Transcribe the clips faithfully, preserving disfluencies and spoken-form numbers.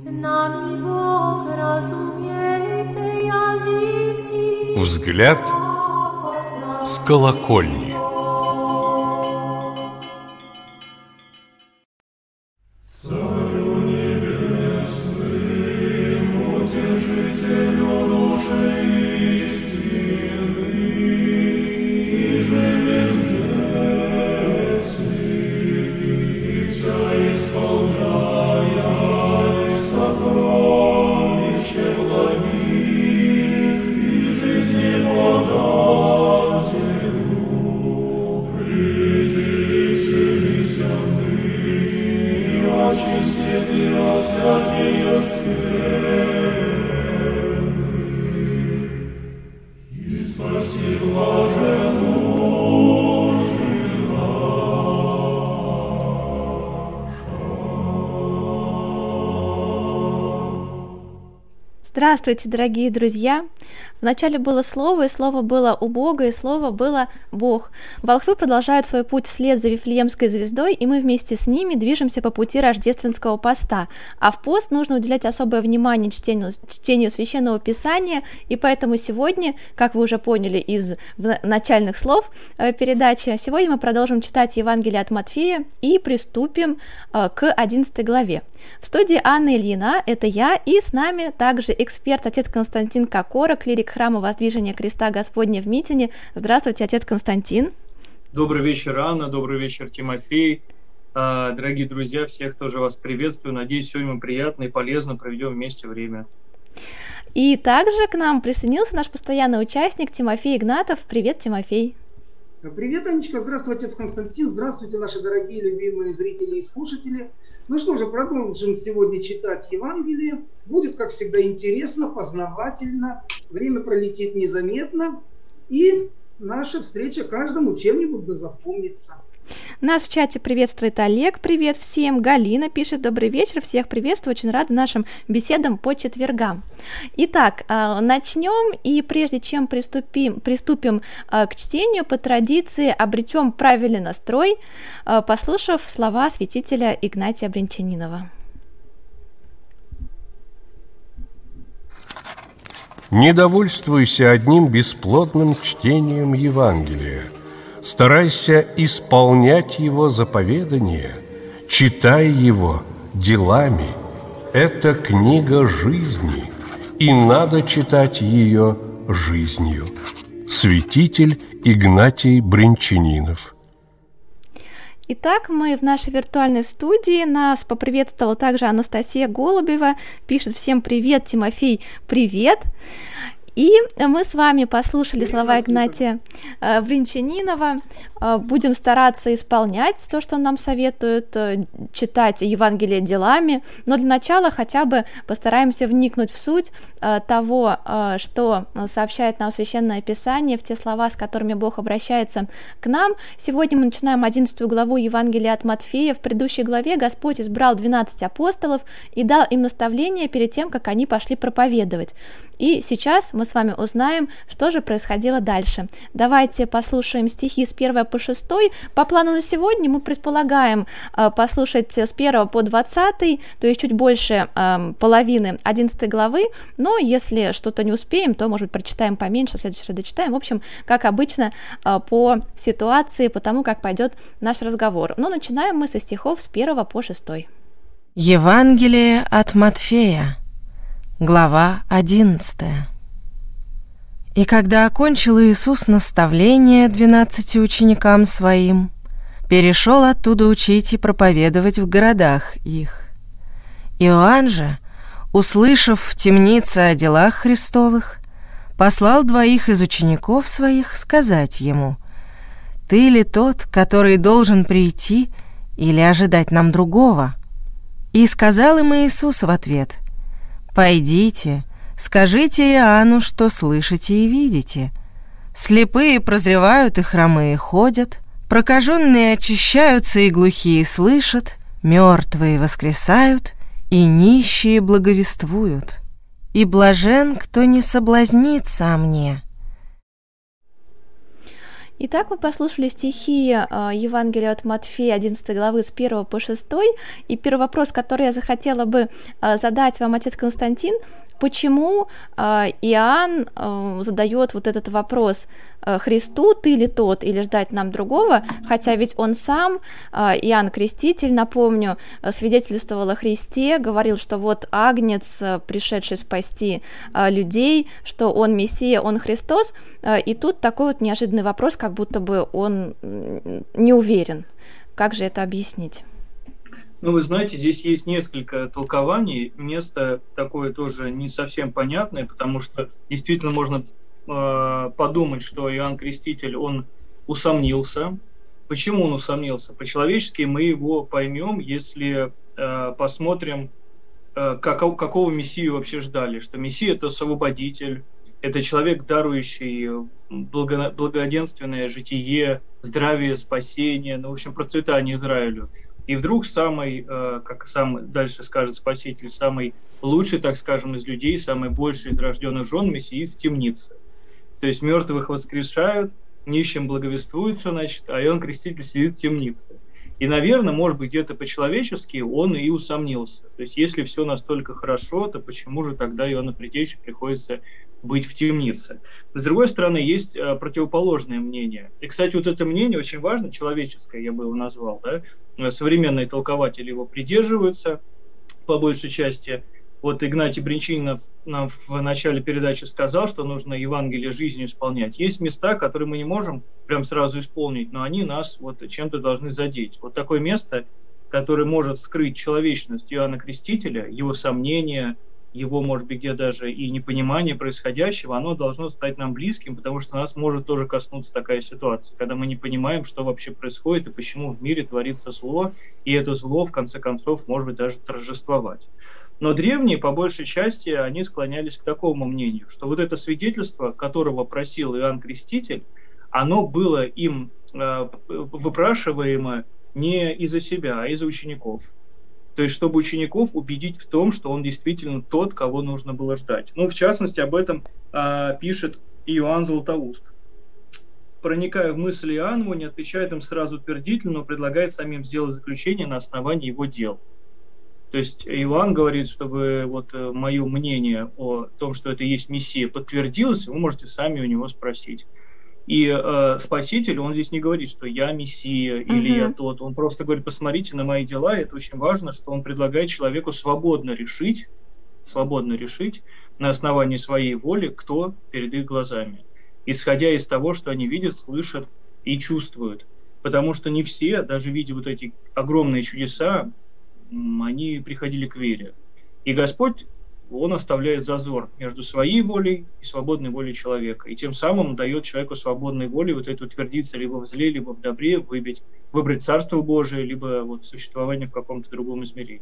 Взгляд с колокольни. Здравствуйте, дорогие друзья! Вначале было Слово, и Слово было у Бога, и Слово было Бог. Волхвы продолжают свой путь вслед за Вифлеемской звездой, и мы вместе с ними движемся по пути рождественского поста. А в пост нужно уделять особое внимание чтению, чтению Священного Писания, и поэтому сегодня, как вы уже поняли из начальных слов передачи, сегодня мы продолжим читать Евангелие от Матфея и приступим к одиннадцатой главе. В студии Анна Ильина, это я, и с нами также эксперт, отец Константин Кокора, клирик храма Воздвижения Креста Господня в Митине. Здравствуйте, отец Константин. Добрый вечер, Анна, добрый вечер, Тимофей. Дорогие друзья, всех тоже вас приветствую. Надеюсь, сегодня мы приятно и полезно проведем вместе время. И также к нам присоединился наш постоянный участник Тимофей Игнатов. Привет, Тимофей. Привет, Анечка. Здравствуй, отец Константин. Здравствуйте, наши дорогие, любимые зрители и слушатели. Ну что же, продолжим сегодня читать Евангелие. Будет, как всегда, интересно, познавательно. Время пролетит незаметно. И наша встреча каждому чем-нибудь да запомнится. Нас в чате приветствует Олег. Привет всем. Галина пишет: добрый вечер. Всех приветствую. Очень рада нашим беседам по четвергам. Итак, начнем. И прежде чем приступим, приступим к чтению, по традиции обретем правильный настрой, послушав слова святителя Игнатия Бринчанинова. Не довольствуйся одним бесплодным чтением Евангелия. Старайся исполнять его заповедания, читай его делами. Это книга жизни, и надо читать ее жизнью. Святитель Игнатий Бринчанинов. Итак, мы в нашей виртуальной студии. Нас поприветствовала также Анастасия Голубева. Пишет: всем привет, Тимофей, привет. И мы с вами послушали слова Игнатия Бринчанинова. Будем стараться исполнять то, что он нам советует, читать Евангелие делами, но для начала хотя бы постараемся вникнуть в суть того, что сообщает нам Священное Писание, в те слова, с которыми Бог обращается к нам. Сегодня мы начинаем одиннадцатую главу Евангелия от Матфея. В предыдущей главе Господь избрал двенадцать апостолов и дал им наставления перед тем, как они пошли проповедовать. И сейчас мы с вами узнаем, что же происходило дальше. Давайте послушаем стихи с первого по шестой. По плану на сегодня мы предполагаем э, послушать с первого по двадцатый, то есть чуть больше э, половины одиннадцатой главы, но если что-то не успеем, то, может быть, прочитаем поменьше, в следующий раз дочитаем. В общем, как обычно, э, по ситуации, по тому, как пойдет наш разговор. Но начинаем мы со стихов с первого по шестой. Евангелие от Матфея, глава одиннадцатая. И когда окончил Иисус наставление двенадцати ученикам Своим, перешел оттуда учить и проповедовать в городах их. Иоанн же, услышав в темнице о делах Христовых, послал двоих из учеников Своих сказать Ему: «Ты ли тот, который должен прийти, или ожидать нам другого?» И сказал им Иисус в ответ: «Пойдите, скажите Иоанну, что слышите и видите. Слепые прозревают и хромые ходят, прокаженные очищаются и глухие слышат, мертвые воскресают и нищие благовествуют. И блажен, кто не соблазнится о мне». Итак, мы послушали стихи э, Евангелия от Матфея, одиннадцатой главы, с первого по шестой. И первый вопрос, который я захотела бы э, задать вам, отец Константин, почему э, Иоанн э, задает вот этот вопрос э, Христу, ты ли тот, или ждать нам другого, хотя ведь он сам, э, Иоанн Креститель, напомню, э, свидетельствовал о Христе, говорил, что вот Агнец, э, пришедший спасти э, людей, что он Мессия, он Христос, э, и тут такой вот неожиданный вопрос, как будто бы он не уверен. Как же это объяснить? Ну, вы знаете, здесь есть несколько толкований. Место такое тоже не совсем понятное, потому что действительно можно э, подумать, что Иоанн Креститель, он усомнился. Почему он усомнился? По-человечески мы его поймем, если э, посмотрим, э, как, какого Мессию вообще ждали. Что Мессия – это освободитель, это человек, дарующий благо, благоденственное житие, здравие, спасение, ну, в общем, процветание Израилю. И вдруг самый, как сам дальше скажет Спаситель, самый лучший, так скажем, из людей, самый больший из рожденных жен Мессии в темнице. То есть мертвых воскрешают, нищим благовествуется, значит, а Иоанн Креститель сидит в темнице. И, наверное, может быть, где-то по-человечески он и усомнился. То есть если все настолько хорошо, то почему же тогда Иоанну Предтече приходится быть в темнице? С другой стороны, есть противоположное мнение. И, кстати, вот это мнение очень важно, человеческое, я бы его назвал, да? Современные толкователи его придерживаются по большей части. Вот Игнатий Бринчанинов нам в начале передачи сказал, что нужно Евангелие жизнью исполнять. Есть места, которые мы не можем прям сразу исполнить, но они нас вот чем-то должны задеть. Вот такое место, которое может скрыть человечность Иоанна Крестителя, его сомнения, его, может быть, где даже и непонимание происходящего, оно должно стать нам близким, потому что нас может тоже коснуться такая ситуация, когда мы не понимаем, что вообще происходит и почему в мире творится зло, и это зло, в конце концов, может быть, даже торжествовать. Но древние, по большей части, они склонялись к такому мнению, что вот это свидетельство, которого просил Иоанн Креститель, оно было им э, выпрашиваемо не из-за себя, а из-за учеников. То есть, чтобы учеников убедить в том, что он действительно тот, кого нужно было ждать. Ну, в частности, об этом э, пишет Иоанн Златоуст. Проникая в мысли Иоанна, не отвечает им сразу утвердительно, но предлагает самим сделать заключение на основании его дел. То есть Иоанн говорит, чтобы вот мое мнение о том, что это и есть Мессия, подтвердилось, вы можете сами у него спросить. И э, Спаситель, он здесь не говорит, что я Мессия или uh-huh. я тот. Он просто говорит, посмотрите на мои дела. И это очень важно, что он предлагает человеку свободно решить, свободно решить на основании своей воли, кто перед их глазами. Исходя из того, что они видят, слышат и чувствуют. Потому что не все, даже видя вот эти огромные чудеса, они приходили к вере. И Господь, Он оставляет зазор между своей волей и свободной волей человека. И тем самым дает человеку свободной волей вот это утвердиться либо в зле, либо в добре, выбить, выбрать Царство Божие, либо вот существование в каком-то другом измерении.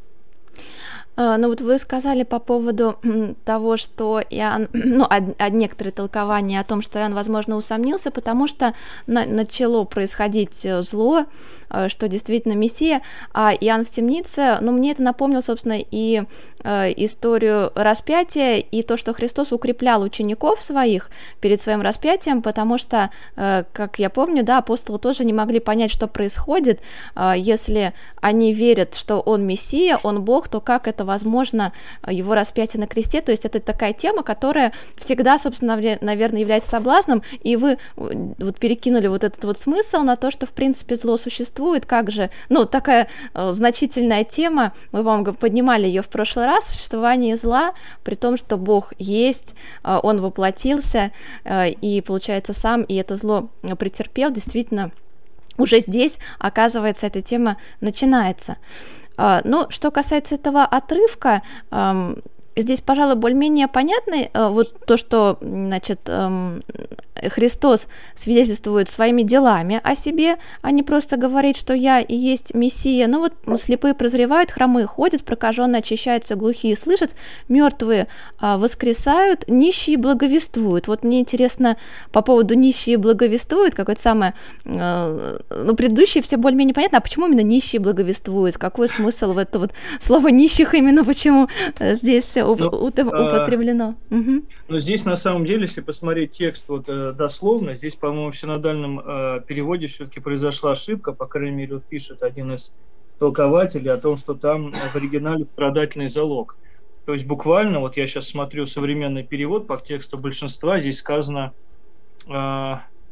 Ну вот вы сказали по поводу того, что Иоанн, ну, некоторые толкования о том, что Иоанн, возможно, усомнился, потому что на, начало происходить зло, что действительно Мессия, а Иоанн в темнице, ну, мне это напомнило, собственно, и э, историю распятия, и то, что Христос укреплял учеников своих перед своим распятием, потому что, э, как я помню, да, апостолы тоже не могли понять, что происходит, э, если они верят, что Он Мессия, Он Бог, то как это возможно, его распятие на кресте? То есть это такая тема, которая всегда, собственно, наверное, является соблазном, и вы вот перекинули вот этот вот смысл на то, что, в принципе, зло существует, как же, ну, такая э, значительная тема, мы, по-моему, поднимали ее в прошлый раз, существование зла, при том, что Бог есть, э, Он воплотился, э, и, получается, сам, и это зло претерпел, действительно, уже здесь, оказывается, эта тема начинается. Но что касается этого отрывка, здесь, пожалуй, более-менее понятно вот то, что, значит, Христос свидетельствует своими делами о себе, а не просто говорит, что я и есть Мессия. Ну вот слепые прозревают, хромые ходят, прокаженные очищаются, глухие слышат, мертвые воскресают, нищие благовествуют. Вот мне интересно по поводу нищие благовествуют, какое-то самое, ну, предыдущие все более-менее понятно, а почему именно нищие благовествуют? Какой смысл в это вот слово нищих именно, почему здесь уп- Ну, ут- а, употреблено. Мгм. Но здесь, на самом деле, если посмотреть текст вот, э, дословно, здесь, по-моему, в синодальном э, переводе все-таки произошла ошибка, по крайней мере, вот пишет один из толкователей о том, что там в оригинале страдательный залог. То есть буквально, вот я сейчас смотрю современный перевод по тексту большинства, здесь сказано э,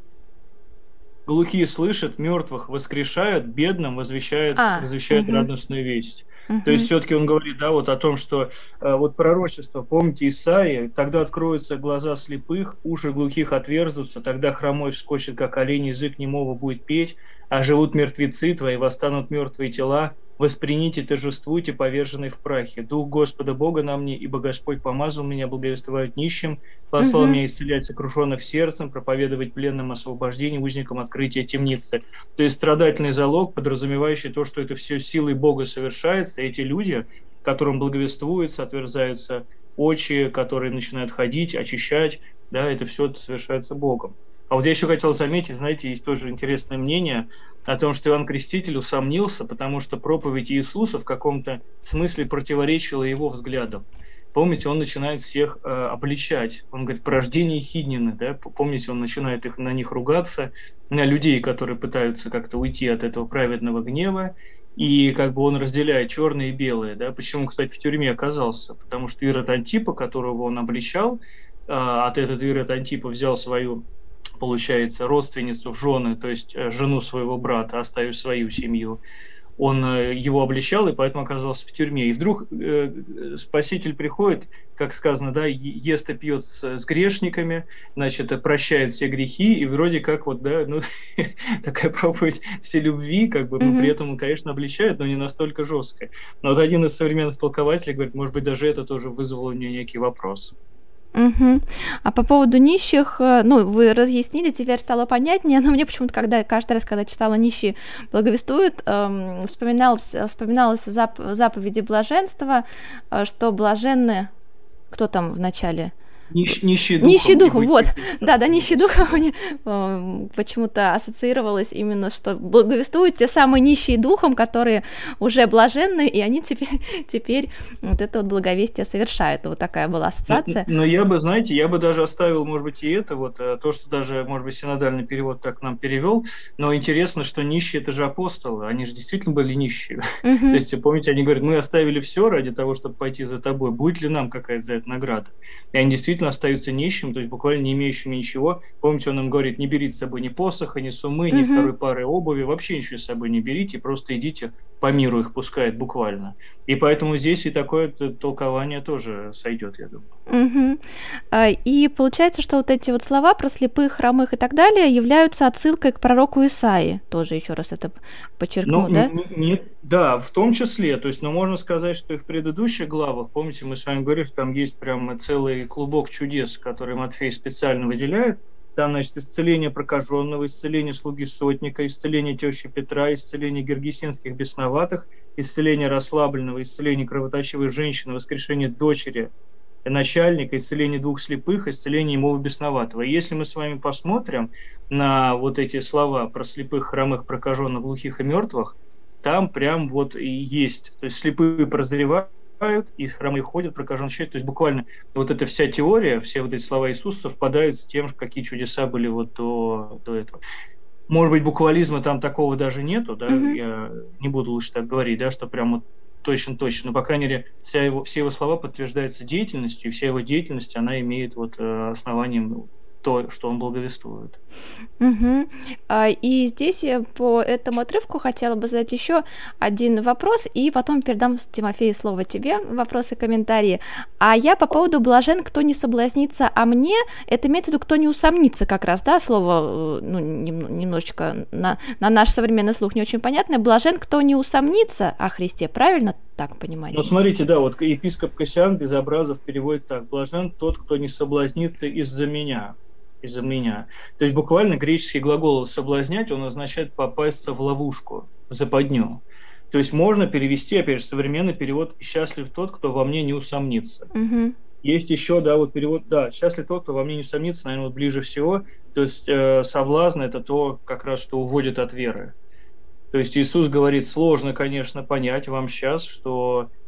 «глухие слышат, мертвых воскрешают, бедным возвещают, А, возвещают мгм, радостную весть». То мгм, есть все-таки он говорит, да, вот о том, что э, вот пророчество, помните Исаии, тогда откроются глаза слепых, уши глухих отверзутся, тогда хромой вскочит, как олень, язык немого будет петь, а живут мертвецы твои, восстанут мертвые тела, восприните, торжествуйте, поверженные в прахе. Дух Господа Бога на мне, ибо Господь помазал меня благовествовать нищим, послал мгм, меня исцелять сокрушенных сердцем, проповедовать пленным освобождение, узникам открытие темницы. То есть страдательный залог, подразумевающий то, что это все силой Бога совершается, эти люди, которым благовествуются, отверзаются очи, которые начинают ходить, очищать, да, это все совершается Богом. А вот я еще хотел заметить, знаете, есть тоже интересное мнение о том, что Иоанн Креститель усомнился, потому что проповедь Иисуса в каком-то смысле противоречила его взглядам. Помните, он начинает всех э, обличать. Он говорит, порождение Хиднины, да? Помните, он начинает их, на них ругаться, на людей, которые пытаются как-то уйти от этого праведного гнева, и как бы он разделяет черное и белое, да? Почему, кстати, в тюрьме оказался? Потому что Ирод Антипа, которого он обличал, э, от этого Ирод Антипа взял свою, получается, родственницу в жены, то есть э, жену своего брата, оставив свою семью. Он э, его обличал, и поэтому оказался в тюрьме. И вдруг э, Спаситель приходит, как сказано, да, ест и пьет с, с грешниками, значит, прощает все грехи, и вроде как вот, да, ну, такая проповедь вселюбви, как бы, но при этом он, конечно, обличает, но не настолько жесткая. Но вот один из современных толкователей говорит, может быть, даже это тоже вызвало у него некий вопрос. мгм. А по поводу нищих, э, ну, вы разъяснили, теперь стало понятнее, но мне почему-то, когда каждый раз, когда читала «Нищие благовествуют», эм, вспоминалось, вспоминалось зап- заповеди блаженства, э, что блаженны, кто там в начале? Нищ, нищий духом. Нищий духом, и вот, быть- да, да, нищий духом мне э, почему-то ассоциировалось именно, что благовествуют те самые нищие духом, которые уже блаженны, и они теперь, теперь вот это вот благовестие совершают. Вот такая была ассоциация. Но я бы, знаете, я бы даже оставил, может быть, и это, вот э, то, что даже, может быть, синодальный перевод так нам перевел, но интересно, что нищие – это же апостолы, они же действительно были нищие. Мгм. То есть, помните, они говорят, мы оставили все ради того, чтобы пойти за тобой, будет ли нам какая-то за это награда? И они действительно остаются нищими, то есть буквально не имеющими ничего. Помните, он им говорит, не берите с собой ни посоха, ни суммы, ни Мгм. второй пары обуви, вообще ничего с собой не берите, просто идите по миру, их пускает буквально. И поэтому здесь и такое толкование тоже сойдет, я думаю. Мгм. А, И получается, что вот эти вот слова про слепых, хромых и так далее являются отсылкой к пророку Исаии. Тоже еще раз это подчеркну, Ну, да? н- н- нет, да, в том числе. То есть, но можно сказать, что и в предыдущих главах, помните, мы с вами говорили, что там есть прям целый клубок чудес, которые Матфей специально выделяет. Там, значит, исцеление прокаженного, исцеление слуги сотника, исцеление тещи Петра, исцеление гергесинских бесноватых, исцеление расслабленного, исцеление кровоточивой женщины, воскрешение дочери начальника, исцеление двух слепых, исцеление немого бесноватого. И если мы с вами посмотрим на вот эти слова про слепых, хромых, прокаженных, глухих и мертвых, там прям вот и есть. То есть слепые прозревают, и хромые ходят, прокаженные читают. То есть буквально вот эта вся теория, все вот эти слова Иисуса совпадают с тем, какие чудеса были вот до, до этого. Может быть, буквализма там такого даже нету, да, Мгм. я не буду лучше так говорить, да, что прям вот точно-точно, но, по крайней мере, вся его, все его слова подтверждаются деятельностью, и вся его деятельность, она имеет вот э, основанием то, что он благовествует. Мгм. А, И здесь я по этому отрывку хотела бы задать еще один вопрос, и потом передам, Тимофей, слово тебе, вопросы, комментарии. А я по поводу «блажен, кто не соблазнится о мне», это имеется в виду, кто не усомнится как раз, да, слово, э, ну, нем- немножечко на, на наш современный слух не очень понятное. «Блажен, кто не усомнится о Христе», правильно так понимаете? Ну, смотрите, да, вот епископ Кассиан Безобразов переводит так: «Блажен тот, кто не соблазнится из-за меня». из-за меня. То есть буквально греческий глагол «соблазнять», он означает попасться в ловушку, в западню. То есть можно перевести, опять же, современный перевод «счастлив тот, кто во мне не усомнится». Мгм. Есть еще, да, вот перевод, да, «счастлив тот, кто во мне не усомнится», наверное, вот ближе всего. То есть э, соблазн – это то, как раз, что уводит от веры. То есть Иисус говорит, сложно, конечно, понять вам сейчас, что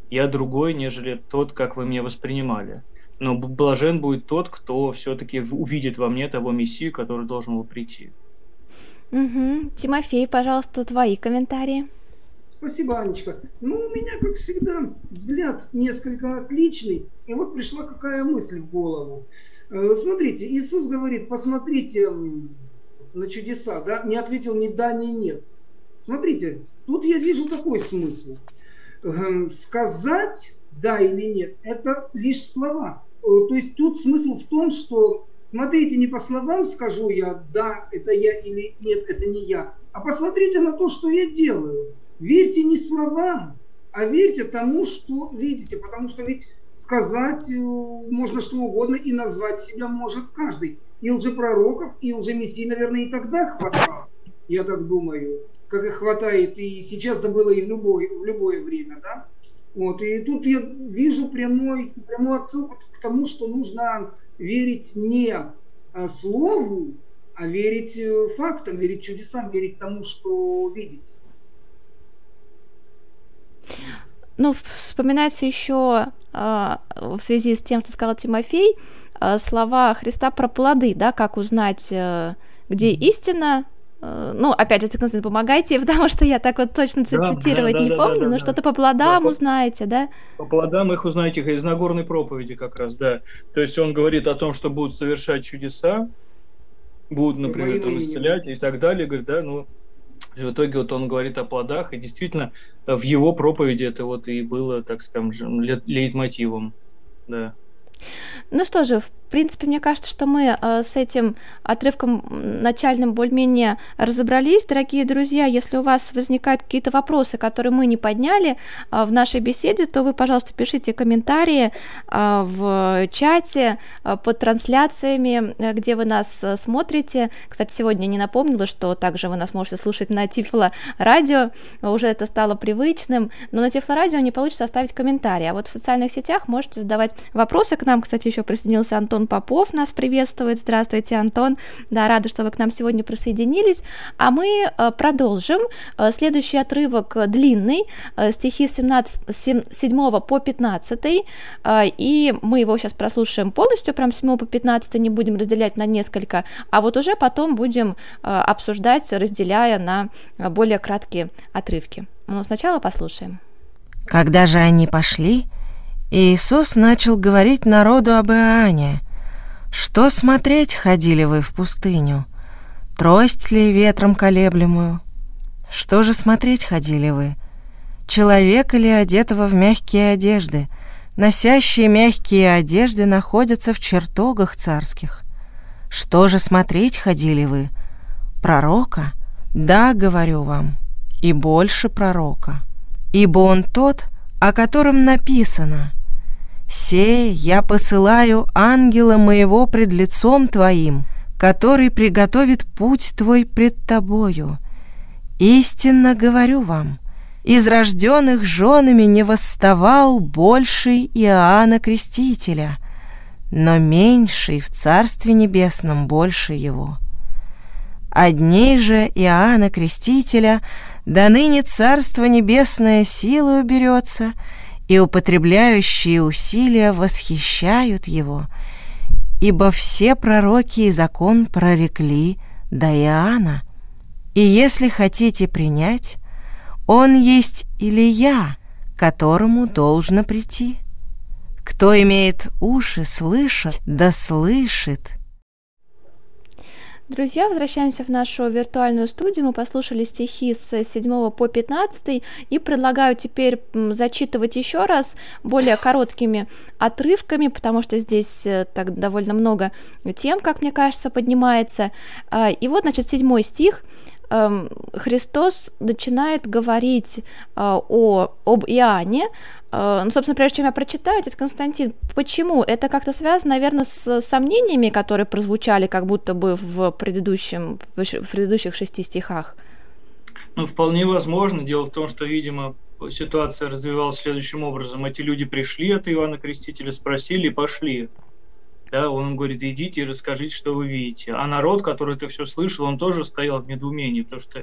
я другой, нежели тот, как вы меня воспринимали. Но блажен будет тот, кто все-таки увидит во мне того Мессию, который должен был прийти. Угу. Тимофей, пожалуйста, твои комментарии. Спасибо, Анечка. Ну, у меня, как всегда, взгляд несколько отличный. И вот пришла какая мысль в голову. Смотрите, Иисус говорит, посмотрите на чудеса, да? Не ответил ни да, ни нет. Смотрите, тут я вижу такой смысл. Сказать да или нет, это лишь слова. То есть тут смысл в том, что, смотрите, не по словам скажу я да, это я, или нет, это не я, а посмотрите на то, что я делаю. Верьте не словам, а верьте тому, что видите, потому что ведь сказать можно что угодно и назвать себя может каждый. И лжепророков, и лжемессий, наверное, и тогда хватало, я так думаю, как их хватает и сейчас, да было и в любое, в любое время, да. Вот, и тут я вижу прямой, прямую отсылку к тому, что нужно верить не слову, а верить фактам, верить чудесам, верить тому, что видите. Ну, вспоминается еще э, в связи с тем, что сказал Тимофей, э, слова Христа про плоды, да, как узнать, э, где истина. Э, ну, опять же, Константин, помогайте, потому что я так вот точно да, цитировать да, да, не да, помню, да, но да, что-то по плодам да, узнаете, да? По плодам их узнаете из Нагорной проповеди как раз, да. То есть он говорит о том, что будут совершать чудеса, будут, например, там исцелять и так далее, говорит, да, ну, в итоге вот он говорит о плодах, и действительно в его проповеди это вот и было, так скажем, лейтмотивом, да. Ну что же, в принципе, мне кажется, что мы э, с этим отрывком начальным более-менее разобрались. Дорогие друзья, если у вас возникают какие-то вопросы, которые мы не подняли э, в нашей беседе, то вы, пожалуйста, пишите комментарии э, в чате э, под трансляциями, э, где вы нас э, смотрите. Кстати, сегодня не напомнила, что также вы нас можете слушать на Тифло радио, уже это стало привычным, но на Тифло радио не получится оставить комментарий, а вот в социальных сетях можете задавать вопросы. К нам, кстати, еще присоединился Антон Попов, нас приветствует. Здравствуйте, Антон. Да, рада, что вы к нам сегодня присоединились. А мы продолжим. Следующий отрывок длинный, стихи с седьмого по пятнадцатый, и мы его сейчас прослушаем полностью, прям с седьмого по пятнадцатый, не будем разделять на несколько, а вот уже потом будем обсуждать, разделяя на более краткие отрывки. Но сначала послушаем. Когда же они пошли, Иисус начал говорить народу об Иоанне. «Что смотреть ходили вы в пустыню? Трость ли ветром колеблемую? Что же смотреть ходили вы? Человека ли, одетого в мягкие одежды? Носящие мягкие одежды находятся в чертогах царских. Что же смотреть ходили вы? Пророка? Да, говорю вам, и больше пророка. Ибо он тот, о котором написано: «Се я посылаю ангела моего пред лицом твоим, который приготовит путь твой пред тобою. Истинно говорю вам, из рожденных женами не восставал больший Иоанна Крестителя, но меньший в Царстве Небесном больше его. От дней же Иоанна Крестителя до ныне Царство Небесное силою берется, и употребляющие усилия восхищают его, ибо все пророки и закон прорекли до Иоанна. И если хотите принять, он есть Илия, которому должно прийти. Кто имеет уши слышать, да слышит». Друзья, возвращаемся в нашу виртуальную студию. Мы послушали стихи с седьмого по пятнадцатый и предлагаю теперь зачитывать еще раз более короткими отрывками, потому что здесь так довольно много тем, как мне кажется, поднимается. И вот, значит, седьмой стих. Христос начинает говорить о, об Иоанне. Ну, собственно, прежде чем я прочитаю, отец Константин, почему? Это как-то связано, наверное, с сомнениями, которые прозвучали как будто бы в, предыдущем, в предыдущих шести стихах? Ну, вполне возможно. Дело в том, что, видимо, ситуация развивалась следующим образом. Эти люди пришли от Иоанна Крестителя, спросили и пошли. Да, он им говорит: идите и расскажите, что вы видите. А народ, который это все слышал, он тоже стоял в недоумении, потому что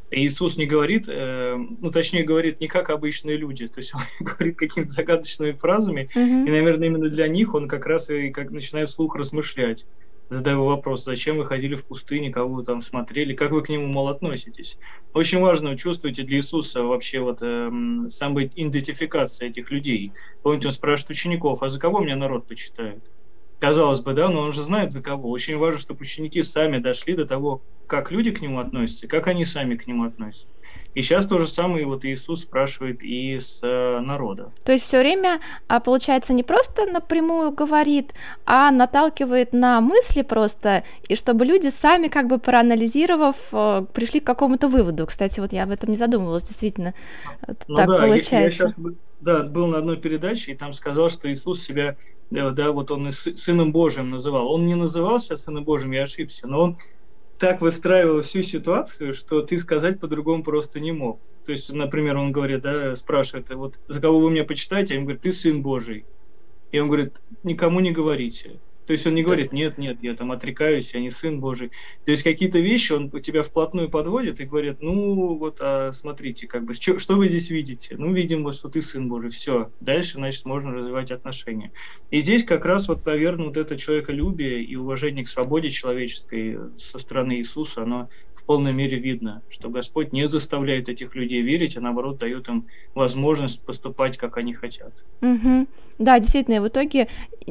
Иисус не говорит, э, ну, точнее, говорит не как обычные люди, то есть он говорит какими-то загадочными фразами, Мгм. и, наверное, именно для них он как раз и как начинает вслух размышлять, задая вопрос, зачем вы ходили в пустыне, кого вы там смотрели, как вы к нему, мол, относитесь. Очень важно, чувствуете для Иисуса вообще вот э, самоидентификация этих людей. Помните, он спрашивает учеников, а за кого меня народ почитает? Казалось бы, да, но он же знает за кого. Очень важно, чтобы ученики сами дошли до того, как люди к нему относятся, как они сами к нему относятся. И сейчас то же самое вот Иисус спрашивает и с э, народа. То есть все время, а, получается, не просто напрямую говорит, а наталкивает на мысли просто, и чтобы люди сами, как бы проанализировав, э, пришли к какому-то выводу. Кстати, вот я об этом не задумывалась, действительно, э, Ну так да, я, я получается. сейчас да, был на одной передаче, и там сказал, что Иисус себя, э, да, вот он и сы- Сыном Божьим называл. Он не называл себя Сыном Божьим, я ошибся, но он так выстраивал всю ситуацию, что ты сказать по-другому просто не мог. То есть, например, он говорит, да, спрашивает, вот за кого вы меня почитаете? А он говорит, ты Сын Божий. И он говорит, никому не говорите. То есть он не говорит, нет, нет, я там отрекаюсь, я не Сын Божий. То есть какие-то вещи он тебя вплотную подводит и говорит, ну вот, а смотрите, как бы, что, что вы здесь видите? Ну, видим, вот, что ты Сын Божий, все. Дальше, значит, можно развивать отношения. И здесь как раз вот, наверное, вот это человеколюбие и уважение к свободе человеческой со стороны Иисуса, оно в полной мере видно, что Господь не заставляет этих людей верить, а наоборот дает им возможность поступать, как они хотят. Мгм. Да, действительно, и в итоге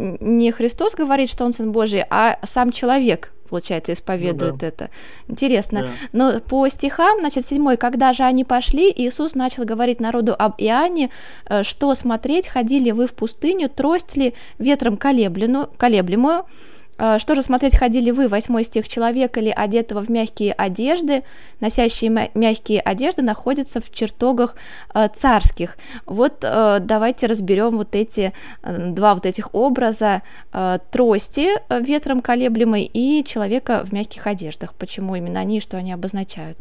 не Христос говорит, что он Сын Божий, а сам человек, получается, исповедует Ну да. это. Интересно. Да. Но по стихам, значит, седьмой, когда же они пошли, Иисус начал говорить народу об Иоанне, э, что смотреть, ходили вы в пустыню, трость ли ветром колеблену- колеблемую, Э, что же смотреть, ходили вы, восьмой стих, человека ли одетого в мягкие одежды, носящие мя- мягкие одежды, находятся в чертогах э, царских. Вот э, давайте разберем вот эти э, два вот этих образа э, трости э, ветром колеблемой и человека в мягких одеждах. Почему именно они и что они обозначают?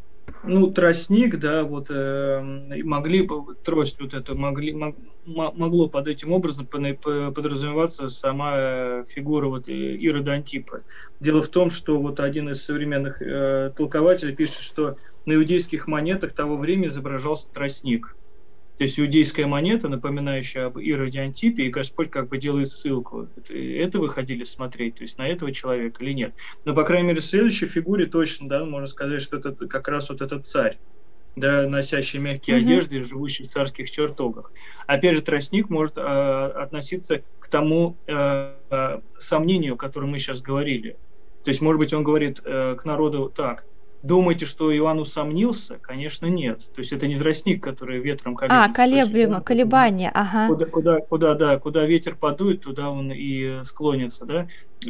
Ну, тростник, да, вот э, могли бы, трость вот эту, могли, мог- мо- могло под этим образом пона- по- подразумеваться сама э, фигура вот э, Ирода Антипа. Дело в том, что вот один из современных э, толкователей пишет, что на иудейских монетах того времени изображался тростник. То есть иудейская монета, напоминающая об Ироде Антипе, и Господь как бы делает ссылку. Это, это вы ходили смотреть, то есть на этого человека или нет. Но, по крайней мере, в следующей фигуре точно, да, можно сказать, что это как раз вот этот царь, да, носящий мягкие Мгм. одежды и живущий в царских чертогах. Опять же, тростник может э, относиться к тому э, э, сомнению, о котором мы сейчас говорили. То есть, может быть, он говорит э, к народу так: думаете, что Иоанн усомнился? Конечно, нет. То есть это не тростник, который ветром колеблется. А, То есть колеблемо, Иоанн, колебания, ага. Куда, куда, куда, да, куда ветер подует, туда он и склонится, да?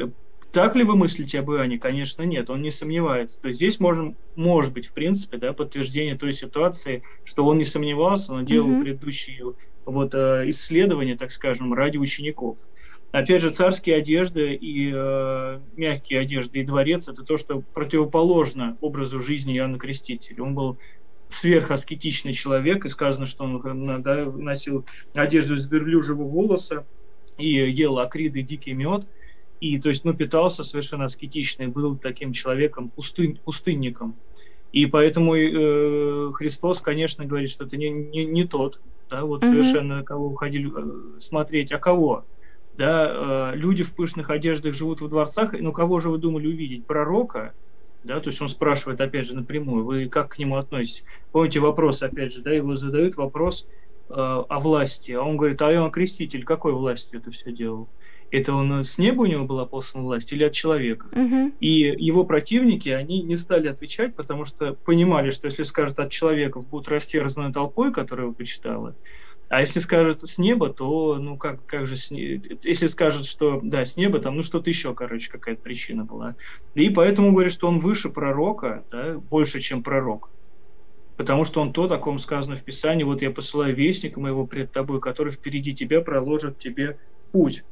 Так ли вы мыслите об Иоанне? Конечно, нет, он не сомневается. То есть здесь можем, может быть, в принципе, да, подтверждение той ситуации, что он не сомневался, но делал Мгм. предыдущие вот, э, исследования, так скажем, ради учеников. Опять же, царские одежды и э, мягкие одежды и дворец – это то, что противоположно образу жизни Иоанна Крестителя. Он был сверхаскетичный человек, и сказано, что он э, да, носил одежду из верблюжьего волоса и ел акриды и дикий мед. И, то есть, ну, питался совершенно аскетично, и был таким человеком, пустынь, пустынником. И поэтому э, Христос, конечно, говорит, что это не, не, не тот, да, вот Мгм. совершенно кого вы ходили э, смотреть, а кого? Да, э, люди в пышных одеждах живут во дворцах, ну, кого же вы думали увидеть? Пророка? Да, то есть он спрашивает, опять же, напрямую, вы как к нему относитесь? Помните вопрос, опять же, да, его задают вопрос э, о власти, а он говорит, а Иоанн Креститель какой властью это все делал? Это он с неба у него была послана власть или от человека? Мгм. И его противники, они не стали отвечать, потому что понимали, что если скажут от человеков, будут растерзаны толпой, которая его почитала. А если скажут с неба, то, ну, как, как же, с не- если скажут, что, да, с неба, там, ну, что-то еще, короче, какая-то причина была. И поэтому говорят, что он выше пророка, да, больше, чем пророк. Потому что он то, о ком сказано в Писании, вот я посылаю вестника моего пред тобой, который впереди тебя проложит тебе путь.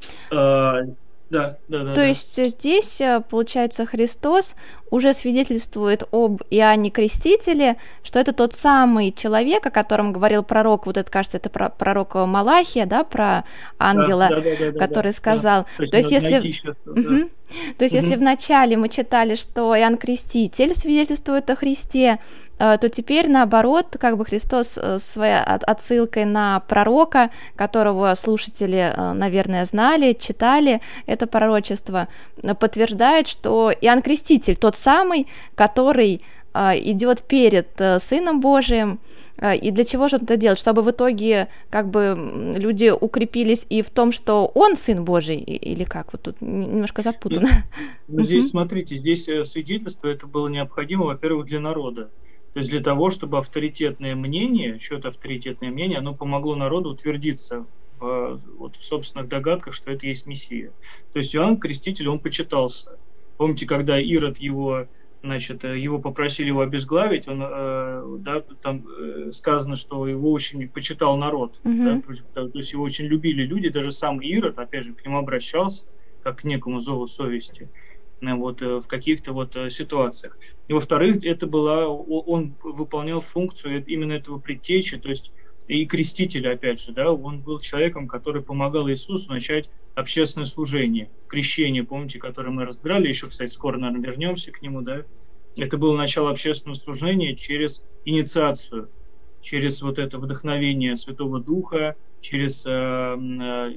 А, да, да, да. То да. есть э, здесь, э, получается, Христос уже свидетельствует об Иоанне Крестителе, что это тот самый человек, о котором говорил пророк, вот это, кажется, это про- пророк Малахия, да, про ангела, Да, да, да, да, который да, сказал. да. То есть надо если... найти сейчас, да. Мгм. То есть, если вначале мы читали, что Иоанн Креститель свидетельствует о Христе, то теперь, наоборот, как бы Христос своей отсылкой на пророка, которого слушатели, наверное, знали, читали это пророчество, подтверждает, что Иоанн Креститель тот самый, который идет перед Сыном Божиим. И для чего же он это делает? Чтобы в итоге как бы люди укрепились и в том, что он Сын Божий, или как? Вот тут немножко запутано. Ну, здесь, смотрите, здесь свидетельство это было необходимо, во-первых, для народа. То есть для того, чтобы авторитетное мнение, что-то авторитетное мнение, оно помогло народу утвердиться в, вот, в собственных догадках, что это есть Мессия. То есть Иоанн Креститель, он почитался. Помните, когда Ирод его... Значит, его попросили его обезглавить, он, э, да, там э, сказано, что его очень почитал народ, uh-huh. да, то есть его очень любили люди, даже сам Ирод, опять же, к нему обращался, как к некому зову совести, э, вот, э, в каких-то вот э, ситуациях. И, во-вторых, это была, он выполнял функцию именно этого предтечи, то есть и крестителя, опять же, да, он был человеком, который помогал Иисусу начать общественное служение, крещение, помните, которое мы разбирали, еще, кстати, скоро, наверное, вернемся к нему, да, это было начало общественного служения через инициацию, через вот это вдохновение Святого Духа, через э, э,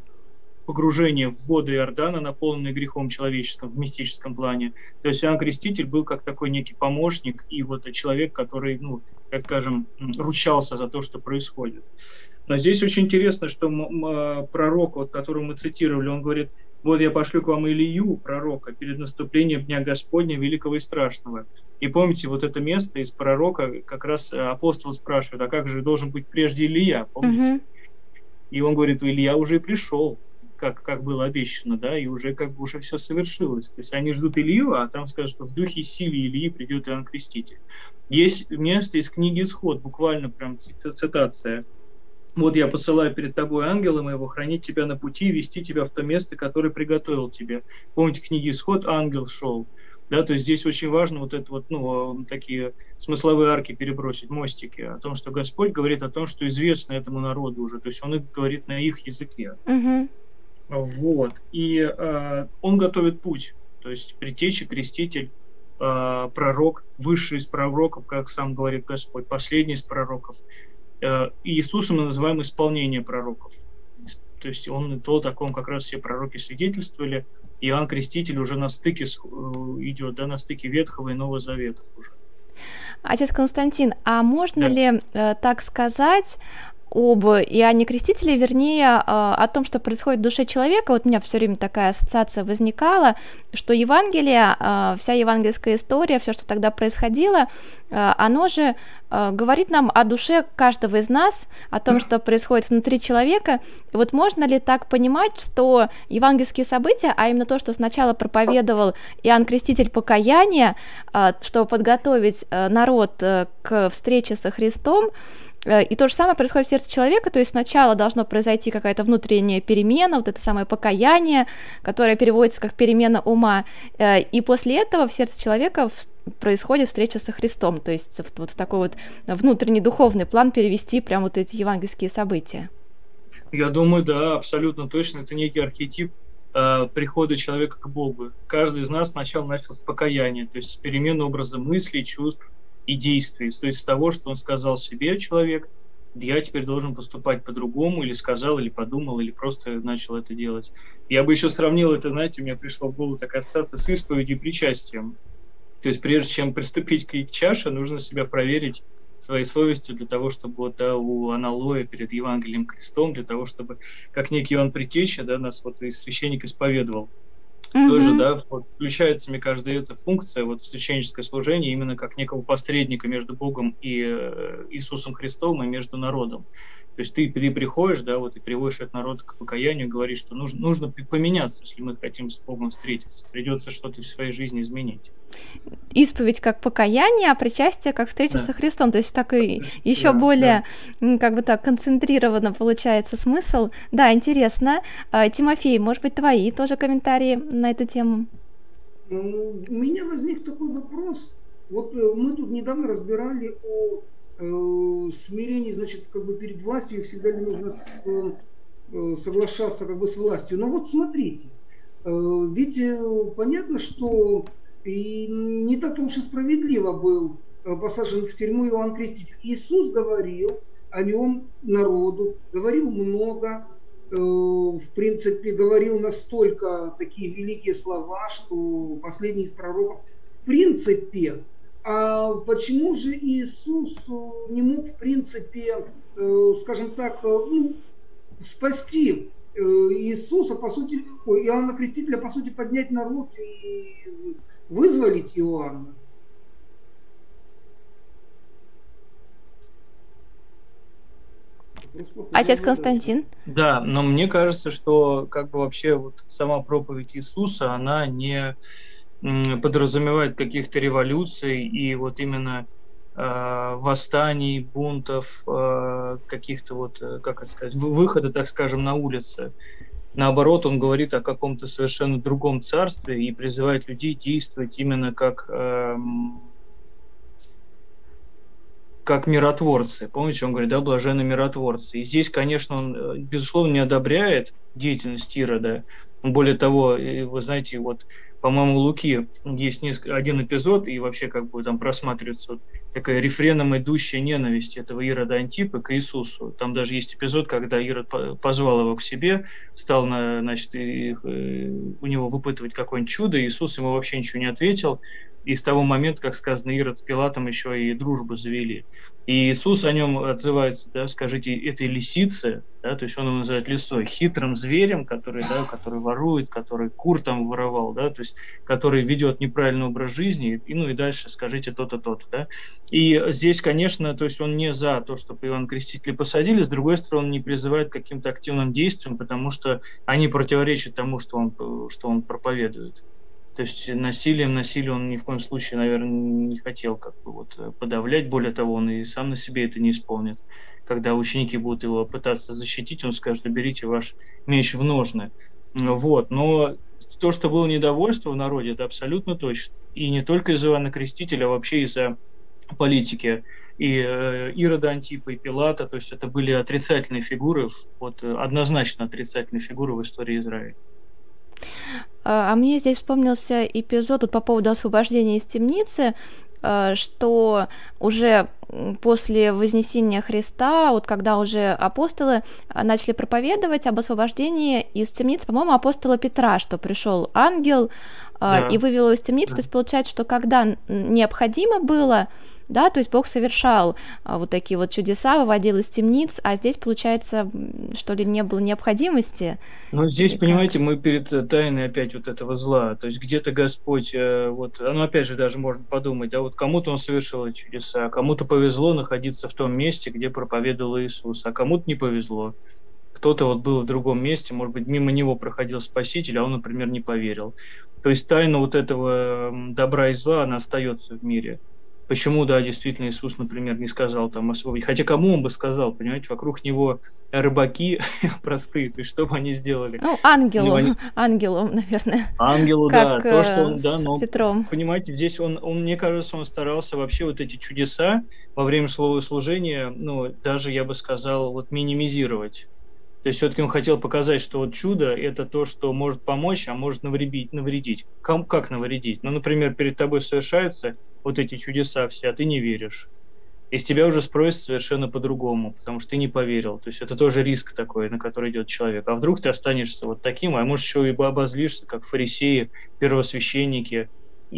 погружение в воды Иордана, наполненные грехом человеческим в мистическом плане. То есть Иоанн Креститель был как такой некий помощник и вот человек, который, ну, как скажем, ручался за то, что происходит. Но здесь очень интересно, что пророк, вот, которого мы цитировали, он говорит: вот я пошлю к вам Илию, пророка, перед наступлением Дня Господня великого и страшного. И помните, вот это место из пророка, как раз апостол спрашивает, а как же должен быть прежде Илия, помните? Uh-huh. И он говорит, Илия уже и пришел, как, как было обещано, да, и уже как бы уже все совершилось. То есть они ждут Илью, а там скажут, что в духе и силе Илии придет Иоанн Креститель. Есть место из книги «Исход», буквально прям цитация. «Вот я посылаю перед тобой ангела моего, хранить тебя на пути и вести тебя в то место, которое приготовил тебе». Помните, в книге «Исход» ангел шел. Да, то есть здесь очень важно вот это вот, ну, такие смысловые арки перебросить, мостики, о том, что Господь говорит о том, что известно этому народу уже, то есть Он их говорит на их языке. Uh-huh. Вот. И э, Он готовит путь, то есть предтеча, креститель, э, пророк, высший из пророков, как сам говорит Господь, последний из пророков. Э, и Иисусом мы называем исполнение пророков. То есть Он то, о ком как раз все пророки свидетельствовали. Иоанн Креститель уже на стыке идет, да, на стыке Ветхого и Нового Заветов уже. Отец Константин, а можно да. ли э, так сказать об Иоанне Крестителе, вернее, о том, что происходит в душе человека? Вот у меня все время такая ассоциация возникала, что Евангелие, вся евангельская история, все, что тогда происходило, оно же говорит нам о душе каждого из нас, о том, что происходит внутри человека. И вот можно ли так понимать, что евангельские события, а именно то, что сначала проповедовал Иоанн Креститель покаяние, чтобы подготовить народ к встрече со Христом, и то же самое происходит в сердце человека, то есть сначала должно произойти какая-то внутренняя перемена, вот это самое покаяние, которое переводится как перемена ума, и после этого в сердце человека происходит встреча со Христом, то есть вот в такой вот внутренний духовный план перевести прям вот эти евангельские события. Я думаю, да, абсолютно точно, это некий архетип э, прихода человека к Богу. Каждый из нас сначала начал с покаяния, то есть с перемены образа мыслей, чувств и действий, то есть с того, что он сказал себе, человек, я теперь должен поступать по-другому, или сказал, или подумал, или просто начал это делать. Я бы еще сравнил это, знаете, у меня пришла в голову такая ассоциация с исповедью и причастием. То есть прежде чем приступить к чаше, нужно себя проверить своей совестью для того, чтобы вот, да, у аналоя перед Евангелием Крестом, для того, чтобы, как некий Иоанн Предтеча, да, нас вот священник исповедовал. Mm-hmm. Тоже, да, вот, включается, мне кажется, эта функция вот, в священническое служение именно как некого посредника между Богом и э, Иисусом Христом и между народом. То есть ты, ты приходишь, да, вот, и приводишь этот народ к покаянию, говоришь, что нужно, нужно поменяться, если мы хотим с Богом встретиться. Придется что-то в своей жизни изменить. Исповедь как покаяние, а причастие как встреча да. со Христом. То есть такой еще да, более, да. как бы так, концентрированно получается смысл. Да, интересно. Тимофей, может быть, твои тоже комментарии на эту тему? У меня возник такой вопрос. Вот мы тут недавно разбирали о э, смирении, значит, как бы перед властью, и всегда ли нужно с, э, соглашаться как бы с властью. Но вот смотрите, Ведь понятно, что и не так уж и справедливо был посажен в тюрьму Иоанн Креститель. Иисус говорил о нем народу, говорил много, в принципе, говорил настолько такие великие слова, что последний из пророков, в принципе, а почему же Иисус не мог, в принципе, скажем так, ну, спасти Иисуса, по сути, Иоанна Крестителя, по сути, поднять народ и вызволить Иоанна? Отец Константин? Да, но мне кажется, что как бы вообще вот сама проповедь Иисуса, она не подразумевает каких-то революций и вот именно э, восстаний, бунтов, э, каких-то вот, как это сказать, выхода, так скажем, на улицы. Наоборот, он говорит о каком-то совершенно другом царстве и призывает людей действовать именно как... Э, как миротворцы. Помните, он говорит, да, блаженны миротворцы. И здесь, конечно, он, безусловно, не одобряет деятельность Ирода. Более того, вы знаете, вот, по-моему, у Луки есть один эпизод, и вообще как бы там просматривается вот такая рефреном идущая ненависть этого Ирода Антипы к Иисусу. Там даже есть эпизод, когда Ирод позвал его к себе, стал, на, значит, и, и, у него выпытывать какое-нибудь чудо, Иисус ему вообще ничего не ответил. И с того момента, как сказано, Ирод с Пилатом еще и дружбу завели. И Иисус о нем отзывается, да, скажите, этой лисице, да, то есть он его называет лисой, хитрым зверем, который, да, который ворует, который кур там воровал, да, то есть который ведет неправильный образ жизни, и, ну и дальше скажите то-то, то-то, да. И здесь, конечно, то есть он не за то, чтобы Иоанна Крестителя посадили, с другой стороны, он не призывает к каким-то активным действиям, потому что они противоречат тому, что он, что он проповедует. То есть насилием, насилие он ни в коем случае, наверное, не хотел как бы вот подавлять. Более того, он и сам на себе это не исполнит. Когда ученики будут его пытаться защитить, он скажет, берите ваш меч в ножны. Вот. Но то, что было недовольство в народе, это абсолютно точно. И не только из-за Иоанна Крестителя, а вообще из-за политики и Ирода Антипа, и Пилата. То есть это были отрицательные фигуры, вот, однозначно отрицательные фигуры в истории Израиля. А мне здесь вспомнился эпизод вот по поводу освобождения из темницы, что уже после вознесения Христа, вот когда уже апостолы начали проповедовать об освобождении из темницы, по-моему, апостола Петра, что пришел ангел, да, и вывел его из темницы, да. То есть получается, что когда необходимо было, да, то есть Бог совершал а, вот такие вот чудеса, выводил из темниц, а здесь, получается, что ли, не было необходимости. Ну, здесь, или понимаете, как? Мы перед тайной опять вот этого зла, то есть где-то Господь, вот, ну, опять же, даже можно подумать, да, вот кому-то Он совершил эти чудеса, кому-то повезло находиться в том месте, где проповедовал Иисус, а кому-то не повезло. Кто-то вот был в другом месте, может быть, мимо него проходил Спаситель, а он, например, не поверил. То есть тайна вот этого добра и зла, она остается в мире. Почему, да, действительно, Иисус, например, не сказал там освободить? Хотя кому он бы сказал, понимаете, вокруг него рыбаки простые, то есть что бы они сделали? Ну, ангелу, они... ангелу, наверное. Ангелу, как, да, то, что он, да, с но, Петром. Понимаете, здесь он, он, мне кажется, он старался вообще вот эти чудеса во время служения, ну, даже, я бы сказал, вот минимизировать. То есть все-таки он хотел показать, что вот чудо – это то, что может помочь, а может навредить. навредить. Как, как навредить? Ну, например, перед тобой совершаются вот эти чудеса все, а ты не веришь. И с тебя уже спросят совершенно по-другому, потому что ты не поверил. То есть это тоже риск такой, на который идет человек. А вдруг ты останешься вот таким, а может еще и обозлишься, как фарисеи, первосвященники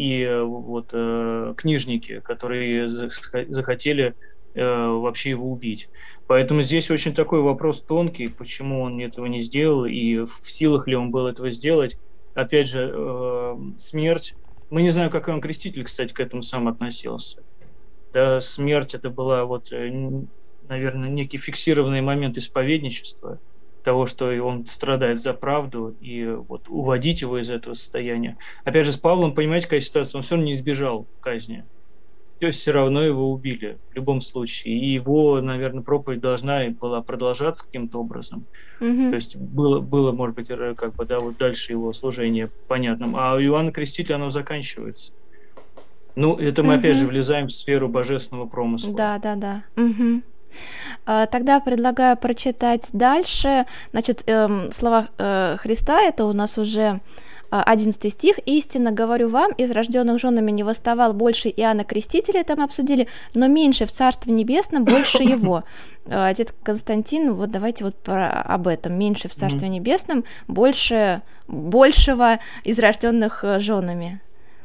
и вот э, книжники, которые захотели э, вообще его убить. Поэтому здесь очень такой вопрос тонкий, почему он этого не сделал и в силах ли он был этого сделать. Опять же, э, смерть. Мы не знаем, как Иоанн Креститель, кстати, к этому сам относился. Да, смерть это была, вот, наверное, некий фиксированный момент исповедничества, того, что он страдает за правду, и вот уводить его из этого состояния. Опять же, с Павлом, понимаете, какая ситуация? Он все равно не избежал казни. То есть все равно его убили в любом случае. И его, наверное, проповедь должна была продолжаться каким-то образом. Mm-hmm. То есть было, было, может быть, как бы, да, вот дальше его служение понятным. А у Иоанна Крестителя оно заканчивается. Ну, это мы, mm-hmm. опять же, влезаем в сферу божественного промысла. Да, да, да. Mm-hmm. Тогда предлагаю прочитать дальше. Значит, слова Христа, это у нас уже одиннадцатый стих. «Истинно говорю вам, из рожденных женами не восставал больше Иоанна Крестителя», там обсудили, «но меньше в Царстве Небесном больше его». Отец Константин, вот давайте вот про, об этом. Меньше в Царстве mm-hmm. Небесном, больше большего из рожденных женами.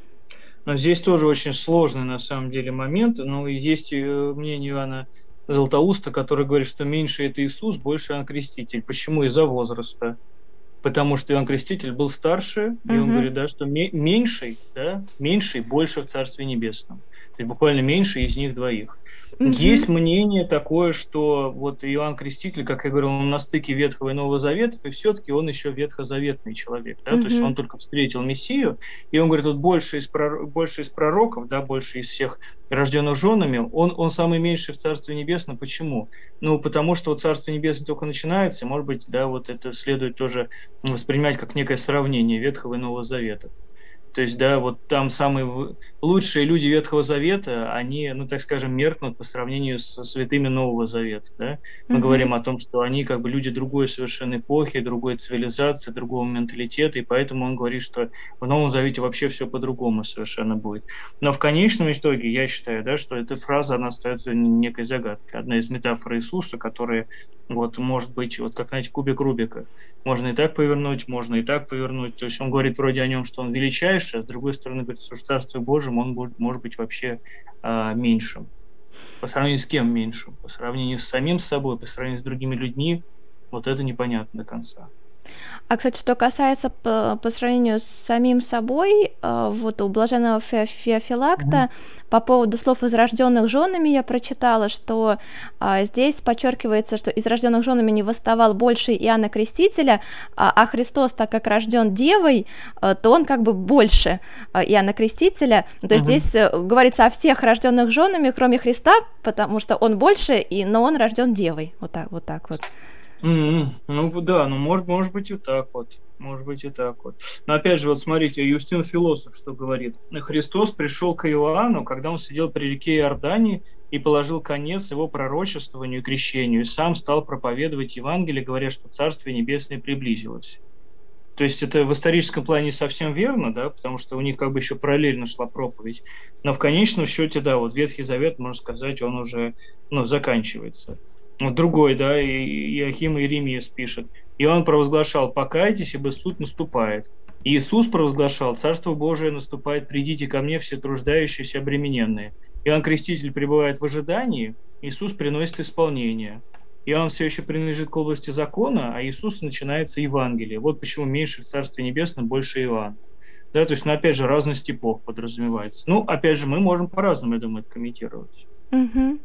Но здесь тоже очень сложный на самом деле момент. Ну, есть мнение Иоанна Златоуста, который говорит, что меньше это Иисус, больше Иоанн Креститель. Почему? Из-за возраста. Потому что Иоанн Креститель был старше, и uh-huh. он говорит, да, что меньший, да, меньший больше в Царстве Небесном. То есть буквально меньше из них двоих. Uh-huh. Есть мнение такое, что вот Иоанн Креститель, как я говорил, он на стыке Ветхого и Нового Заветов, и все-таки он еще ветхозаветный человек. Да? Uh-huh. То есть он только встретил Мессию, и он говорит, вот больше из, пророк, больше из пророков, да, больше из всех рожденных женами, он, он самый меньший в Царстве Небесном. Почему? Ну, потому что вот Царство Небесное только начинается, может быть, да, вот это следует тоже воспринимать как некое сравнение Ветхого и Нового Завета. То есть, да, вот там самые лучшие люди Ветхого Завета, они, ну, так скажем, меркнут по сравнению со святыми Нового Завета, да. Мы mm-hmm. говорим о том, что они как бы люди другой совершенно эпохи, другой цивилизации, другого менталитета, и поэтому он говорит, что в Новом Завете вообще все по-другому совершенно будет. Но в конечном итоге, я считаю, да, что эта фраза, она остается некой загадкой. Одна из метафор Иисуса, которая, вот, может быть, вот как, знаете, кубик Рубика. Можно и так повернуть, можно и так повернуть. То есть он говорит вроде о нем, что он величайший, а с другой стороны говорит, что в Царстве Божьем он будет, может быть вообще а, меньшим. По сравнению с кем меньшим? По сравнению с самим собой, по сравнению с другими людьми, вот это непонятно до конца. А, кстати, что касается по, по сравнению с самим собой, вот у блаженного Феофилакта mm-hmm. по поводу слов «из рожденных женами» я прочитала, что а, здесь подчеркивается, что из рожденных женами не восставал больше Иоанна Крестителя, а, а Христос, так как рожден девой, то он как бы больше Иоанна Крестителя. То есть mm-hmm. здесь говорится о всех рожденных женами, кроме Христа, потому что он больше, и, но он рожден девой. Вот так, вот так вот. Mm-hmm. Ну да, ну может, может быть и так вот, может быть и так вот. Но опять же, вот смотрите, Юстин Философ что говорит. Христос пришел к Иоанну, когда он сидел при реке Иордане и положил конец его пророчествованию и крещению, и сам стал проповедовать Евангелие, говоря, что Царствие Небесное приблизилось. То есть это в историческом плане совсем верно, да, потому что у них как бы еще параллельно шла проповедь. Но в конечном счете, да, вот Ветхий Завет, можно сказать, он уже, ну, заканчивается. Другой, да, Иоахим Иеремиас пишет. Иоанн провозглашал: «Покайтесь, ибо суд наступает». И Иисус провозглашал: «Царство Божие наступает, придите ко мне, все труждающиеся и обремененные». Иоанн Креститель пребывает в ожидании, Иисус приносит исполнение. Иоанн все еще принадлежит к области закона, а Иисус начинается Евангелие. Вот почему меньше в Царстве Небесном, больше Иоанн. Да, то есть, ну, опять же, разность эпох подразумевается. Ну, опять же, мы можем по-разному, я думаю, это комментировать. Угу.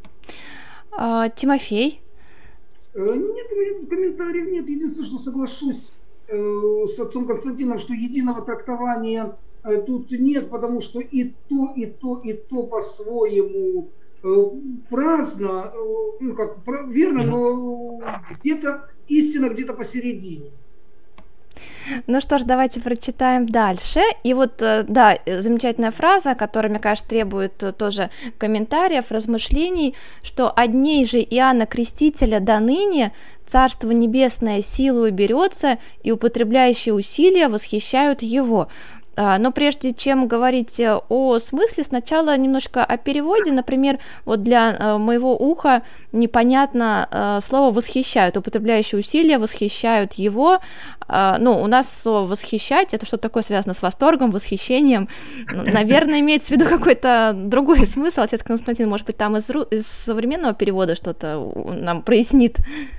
А, Тимофей? Нет, комментариев нет. Единственное, что соглашусь э, с отцом Константином, что единого трактования э, тут нет, потому что и то, и то, и то по-своему э, праздно, э, ну как, верно, но где-то истина где-то посередине. Ну что ж, давайте прочитаем дальше. И вот, да, замечательная фраза, которая, мне кажется, требует тоже комментариев, размышлений, что «от дней же Иоанна Крестителя до ныне Царство Небесное силою берется, и употребляющие усилия восхищают его». Но прежде чем говорить о смысле, сначала немножко о переводе. Например, вот для моего уха непонятно слово «восхищают», употребляющие усилия восхищают его. Ну, у нас слово «восхищать» — это что-то такое связано с восторгом, восхищением. Наверное, имеется в виду какой-то другой смысл. Отец Константин, может быть, там из, из современного перевода что-то нам прояснит.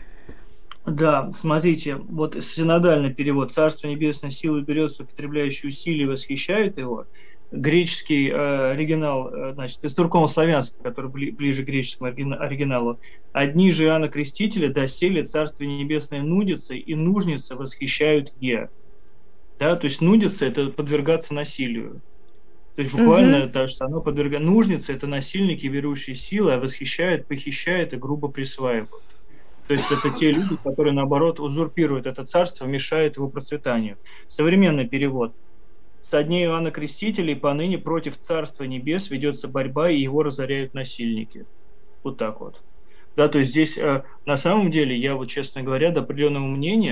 Да, смотрите, вот синодальный перевод: «Царство Небесное силой берется, употребляющие усилия восхищают его». Греческий э, оригинал, э, значит, из церковно-славянского, который бли, ближе к греческому оригиналу: «Одни же Иоанна Крестителя доселе Царствие Небесное нудится, и нужницы восхищают е». Да, то есть нудиться — это подвергаться насилию. То есть буквально mm-hmm. то, что оно подвергает. Нужницы — это насильники, верующие силы, а восхищают, похищают и грубо присваивают. То есть это те люди, которые, наоборот, узурпируют это царство, мешают его процветанию. Современный перевод: «Со дней Иоанна Крестителя и поныне против Царства Небес ведется борьба, и его разоряют насильники». Вот так вот. Да, то есть здесь, на самом деле, я вот, честно говоря, до определенного мнения,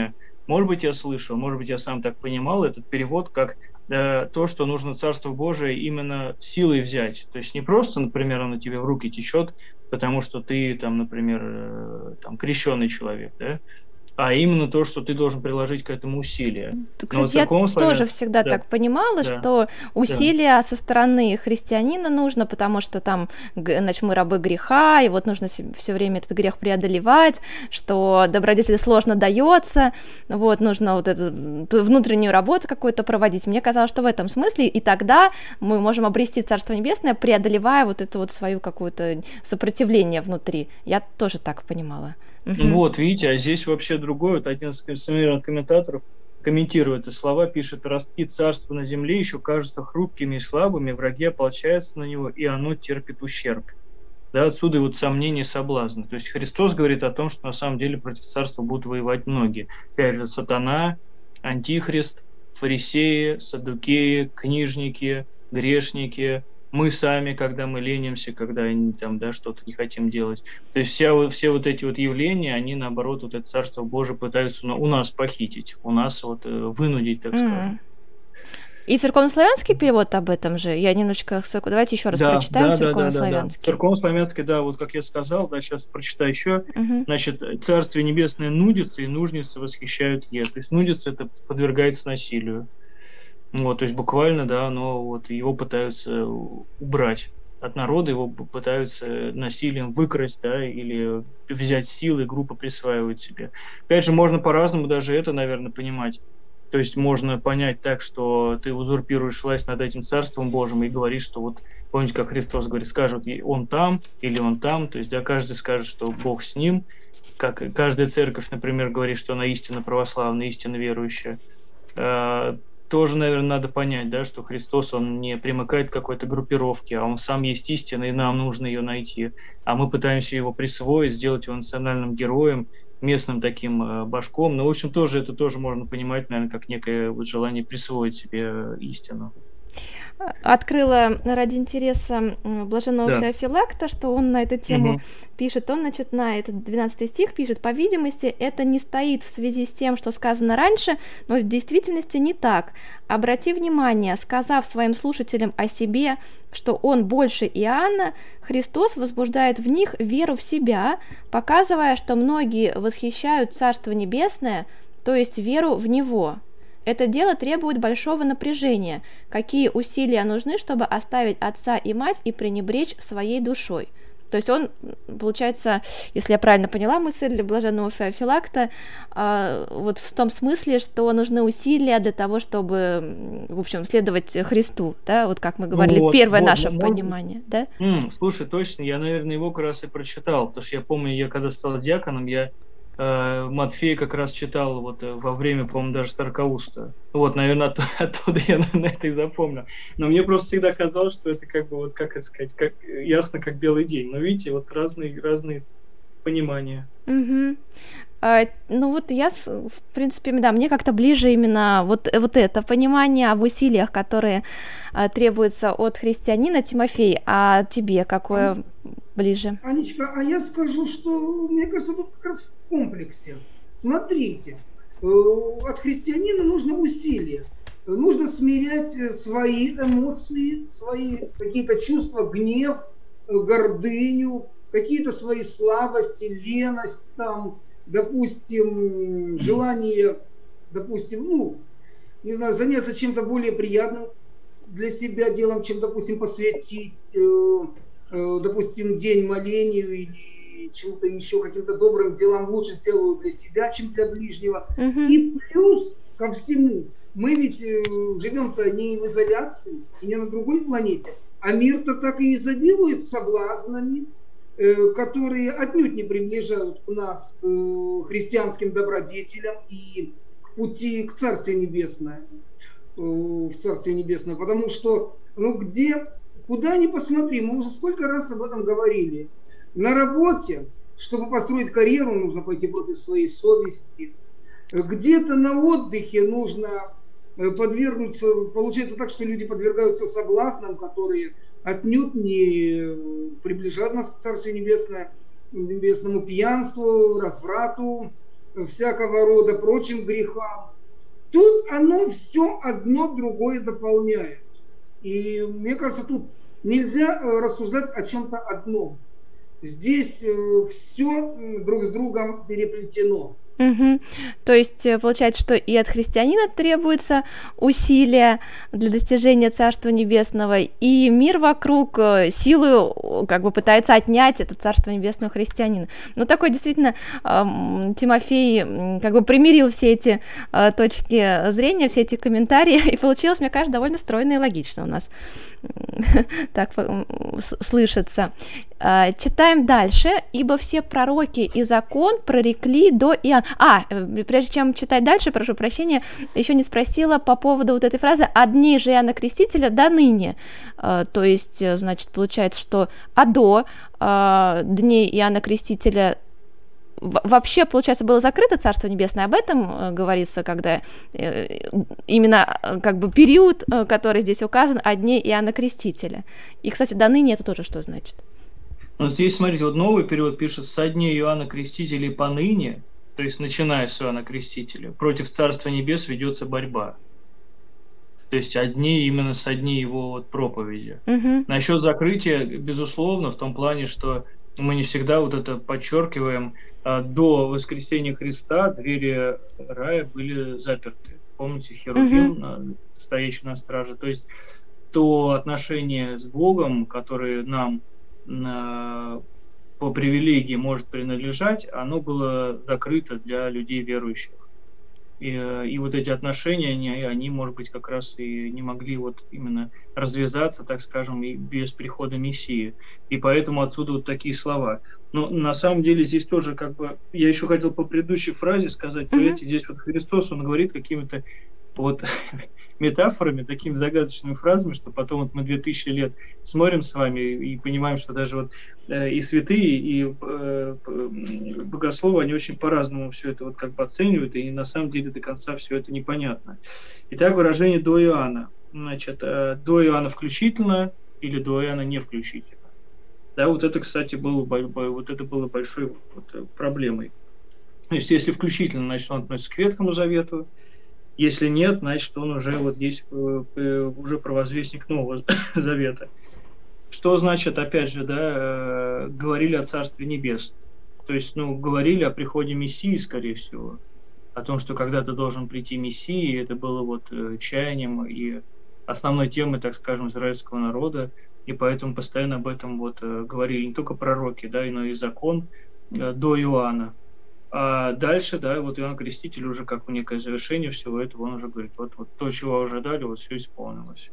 Может быть, я слышал, может быть, я сам так понимал этот перевод, как э, то, что нужно Царство Божие именно силой взять. То есть не просто, например, оно тебе в руки течет, потому что ты, там, например, э, там, крещеный человек, да? А именно то, что ты должен приложить к этому усилия. Кстати, я тоже всегда да. так понимала, да. что усилия да. со стороны христианина нужно, потому что там, значит, мы рабы греха, и вот нужно все время этот грех преодолевать, что добродетель сложно дается, вот, нужно вот эту внутреннюю работу какую-то проводить. Мне казалось, что в этом смысле, и тогда мы можем обрести Царство Небесное, преодолевая вот это вот свою какое-то сопротивление внутри. Я тоже так понимала. Угу. Вот, видите, а здесь вообще другой. Вот один из современных комментаторов, комментируя эти слова, пишет: «Ростки царства на земле еще кажутся хрупкими и слабыми, враги ополчаются на него, и оно терпит ущерб». Да, отсюда и вот сомнения и соблазны. То есть Христос говорит о том, что на самом деле против царства будут воевать многие. Опять же, сатана, антихрист, фарисеи, саддукеи, книжники, грешники, мы сами, когда мы ленимся, когда там, да, что-то не хотим делать. То есть вся, все вот эти вот явления, они, наоборот, вот это Царство Божие пытаются у нас похитить, у нас вот вынудить, так mm-hmm. сказать. И церковнославянский перевод об этом же? Я немножечко... Давайте еще раз да, прочитаем да, церковнославянский. Да, да, да. Церковнославянский, да, вот как я сказал, да, сейчас прочитаю еще. Uh-huh. Значит, Царствие Небесное нудится, и нужницы восхищают е. То есть нудится, это подвергается насилию. Вот, то есть буквально, да, оно, вот, его пытаются убрать от народа, его пытаются насилием выкрасть, да, или взять силы, группа присваивать себе. Опять же, можно по-разному даже это, наверное, понимать. То есть можно понять так, что ты узурпируешь власть над этим Царством Божьим и говоришь, что вот, помните, как Христос говорит, скажут, он там или он там, то есть, да, каждый скажет, что Бог с ним, как каждая церковь, например, говорит, что она истинно православная, истинно верующая. Тоже, наверное, надо понять, да, что Христос, он не примыкает к какой-то группировке, а он сам есть истина, и нам нужно ее найти. А мы пытаемся его присвоить, сделать его национальным героем, местным таким э, башком. Но, в общем, тоже это тоже можно понимать, наверное, как некое вот желание присвоить себе истину. Открыла ради интереса блаженного да. Феофилакта, что он на эту тему угу. пишет. Он, значит, на этот двенадцатый стих пишет: «По видимости, это не стоит в связи с тем, что сказано раньше, но в действительности не так. Обрати внимание, сказав своим слушателям о себе, что он больше Иоанна, Христос возбуждает в них веру в себя, показывая, что многие восхищают Царство Небесное, то есть веру в Него. Это дело требует большого напряжения. Какие усилия нужны, чтобы оставить отца и мать и пренебречь своей душой?» То есть он, получается, если я правильно поняла мысль блаженного Феофилакта, вот в том смысле, что нужны усилия для того, чтобы, в общем, следовать Христу, да, вот как мы говорили, вот, первое вот, наше вот, понимание, да? М, слушай, точно, я, наверное, его как раз и прочитал, потому что я помню, я когда стал диаконом, я Матфея как раз читал вот во время, по-моему, даже Старкауста. Вот, наверное, оттуда, оттуда я на это и запомнил. Но мне просто всегда казалось, что это как бы, вот как это сказать, как, ясно, как белый день. Но видите, вот разные, разные понимания. Угу. А, ну вот я, в принципе, да, мне как-то ближе именно вот, вот это понимание об усилиях, которые а, требуются от христианина. Тимофей, а тебе какое а, ближе? Анечка, а я скажу, что, мне кажется, тут как раз в комплексе. Смотрите, от христианина нужно усилие. Нужно смирять свои эмоции, свои какие-то чувства, гнев, гордыню, какие-то свои слабости, леность, там, допустим, желание, допустим, ну, не знаю, заняться чем-то более приятным для себя делом, чем, допустим, посвятить, э, э, допустим, день молению или чему-то еще, каким-то добрым делам лучше сделаю для себя, чем для ближнего. Mm-hmm. И плюс ко всему, мы ведь э, живем-то не в изоляции и не на другой планете, а мир-то так и изобилует соблазнами, которые отнюдь не приближают нас к христианским добродетелям и к пути к Царствию Небесное, в Царствие Небесное, потому что, ну где, куда ни посмотри, мы уже сколько раз об этом говорили, на работе, чтобы построить карьеру, нужно пойти против своей совести, где-то на отдыхе нужно подвергнуться, получается так, что люди подвергаются соблазнам, которые отнюдь не приближают нас к Царствию Небесное, Небесному, пьянству, разврату, всякого рода прочим грехам. Тут оно все одно другое дополняет. И мне кажется, тут нельзя рассуждать о чем-то одном. Здесь все друг с другом переплетено. Угу. То есть получается, что и от христианина требуется усилия для достижения Царства Небесного, и мир вокруг силой как бы пытается отнять это Царство Небесного христианина. Ну, такой действительно Тимофей как бы примирил все эти точки зрения, все эти комментарии, и получилось, мне кажется, довольно стройно и логично у нас так слышится. Читаем дальше. «Ибо все пророки и закон прорекли до Иоанна». А, прежде чем читать дальше, прошу прощения, еще не спросила по поводу вот этой фразы «от дней же Иоанна Крестителя до ныне». То есть, значит, получается, что «а до дней Иоанна Крестителя» вообще, получается, было закрыто Царство Небесное, об этом говорится, когда именно как бы период, который здесь указан, от дней Иоанна Крестителя. И, кстати, до ныне это тоже что значит? Но здесь, смотрите, вот новый период пишет «со дней Иоанна Крестителя и поныне», то есть начиная с Иоанна Крестителя, против Царства Небес ведется борьба. То есть от дней, именно со дней его вот проповеди. Угу. Насчет закрытия, безусловно, в том плане, что мы не всегда вот это подчеркиваем, до воскресения Христа двери рая были заперты. Помните, Херувим, угу. стоящий на страже. То есть то отношение с Богом, которое нам по привилегии может принадлежать, оно было закрыто для людей верующих. И, и вот эти отношения, они, они, может быть, как раз и не могли вот именно развязаться, так скажем, и без прихода Мессии. И поэтому отсюда вот такие слова. Но на самом деле здесь тоже как бы... Я еще хотел по предыдущей фразе сказать, mm-hmm. понимаете, здесь вот Христос, он говорит какими-то вот метафорами, такими загадочными фразами, что потом вот мы две тысячи лет смотрим с вами и понимаем, что даже вот э, и святые, и э, богословы, они очень по-разному все это вот как бы оценивают, и на самом деле до конца все это непонятно. Итак, выражение «до Иоанна». Значит, э, до Иоанна включительно или до Иоанна не включительно. Да, вот это, кстати, было, вот это было большой вот, проблемой. То есть, если включительно, значит, он относится к Ветхому Завету. Если нет, значит, он уже вот здесь уже провозвестник Нового Завета. Что значит, опять же, да, говорили о Царстве Небес? То есть, ну, говорили о приходе Мессии, скорее всего. О том, что когда-то должен прийти Мессия, и это было вот чаянием и основной темой, так скажем, израильского народа. И поэтому постоянно об этом вот говорили не только пророки, да, но и закон до Иоанна. А дальше, да, вот Иоанн Креститель уже как некое завершение всего этого, он уже говорит, вот, вот то, чего ожидали, вот все исполнилось.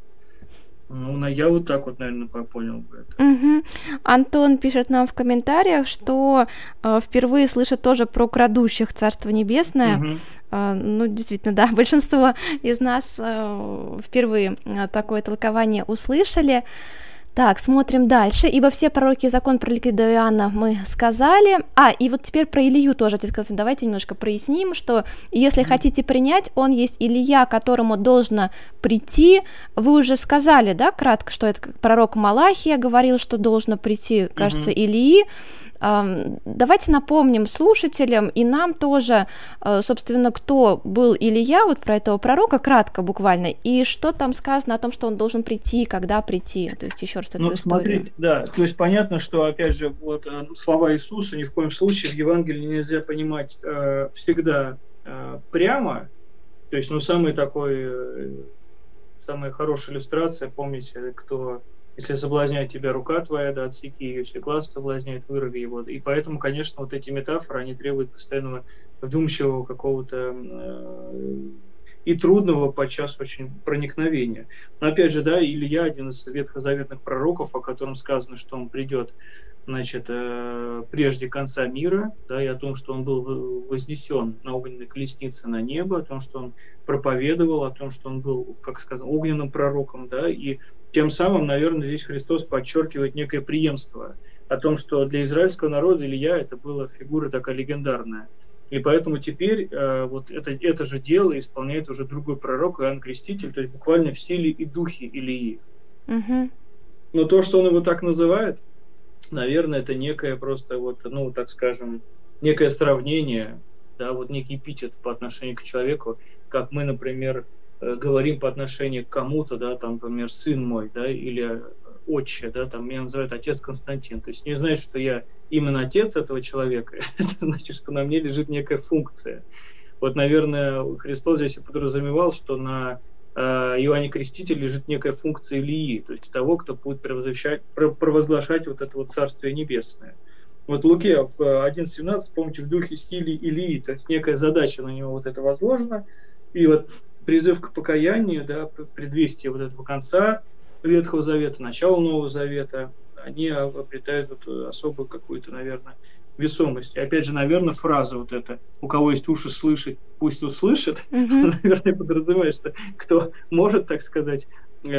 Ну, я вот так вот, наверное, понял бы это. Угу. Антон пишет нам в комментариях, что э, впервые слышит тоже про крадущих Царство Небесное. Угу. Э, ну, действительно, да, большинство из нас э, впервые такое толкование услышали. Так, смотрим дальше. «Ибо все пророки и закон прорекли до Иоанна» мы сказали. А, и вот теперь про Илью тоже хотел сказать. Давайте немножко проясним, что если mm-hmm. хотите принять, он есть Илия, которому должно прийти. Вы уже сказали, да, кратко, что это пророк Малахия говорил, что должно прийти, кажется, mm-hmm. Илии. Давайте напомним слушателям и нам тоже, собственно, кто был Илия, вот про этого пророка, кратко буквально, и что там сказано о том, что он должен прийти, когда прийти, то есть еще раз эту ну, историю. Смотрите, да, то есть понятно, что, опять же, вот слова Иисуса ни в коем случае в Евангелии нельзя понимать э, всегда э, прямо, то есть, ну, самый такой, э, самая хорошая иллюстрация, помните, кто... Если соблазняет тебя рука твоя, да, отсеки ее, если глаз соблазняет, вырви его. И поэтому, конечно, вот эти метафоры, они требуют постоянного вдумчивого какого-то э, и трудного подчас очень проникновения. Но опять же, да, Илья, один из ветхозаветных пророков, о котором сказано, что он придет, значит, э, прежде конца мира, да, и о том, что он был вознесен на огненной колеснице на небо, о том, что он проповедовал, о том, что он был, как сказано, огненным пророком, да, и тем самым, наверное, здесь Христос подчеркивает некое преемство о том, что для израильского народа Илья это была фигура такая легендарная. И поэтому теперь э, вот это, это же дело исполняет уже другой пророк, Иоанн Креститель, то есть буквально в силе и духе Илии. Угу. Но то, что он его так называет, наверное, это некое просто, вот, ну, так скажем, некое сравнение да, вот некий эпитет по отношению к человеку, как мы, например, говорим по отношению к кому-то, да, там, например, сын мой, да, или отче, да, там, меня называют отец Константин. То есть не значит, что я именно отец этого человека, это значит, что на мне лежит некая функция. Вот, наверное, Христос здесь и подразумевал, что на э, Иоанне Крестителе лежит некая функция Илии, то есть того, кто будет провозглашать вот это вот Царствие Небесное. Вот Луке в один семнадцать, помните, в духе стиля Илии, то есть некая задача на него вот это возложена, и вот призыв к покаянию, да, предвестие вот этого конца Ветхого Завета, начала Нового Завета, они обретают вот особую какую-то, наверное, весомость. И опять же, наверное, фраза вот эта: у кого есть уши слышать, пусть услышит, mm-hmm. наверное, подразумевает, что кто может, так сказать,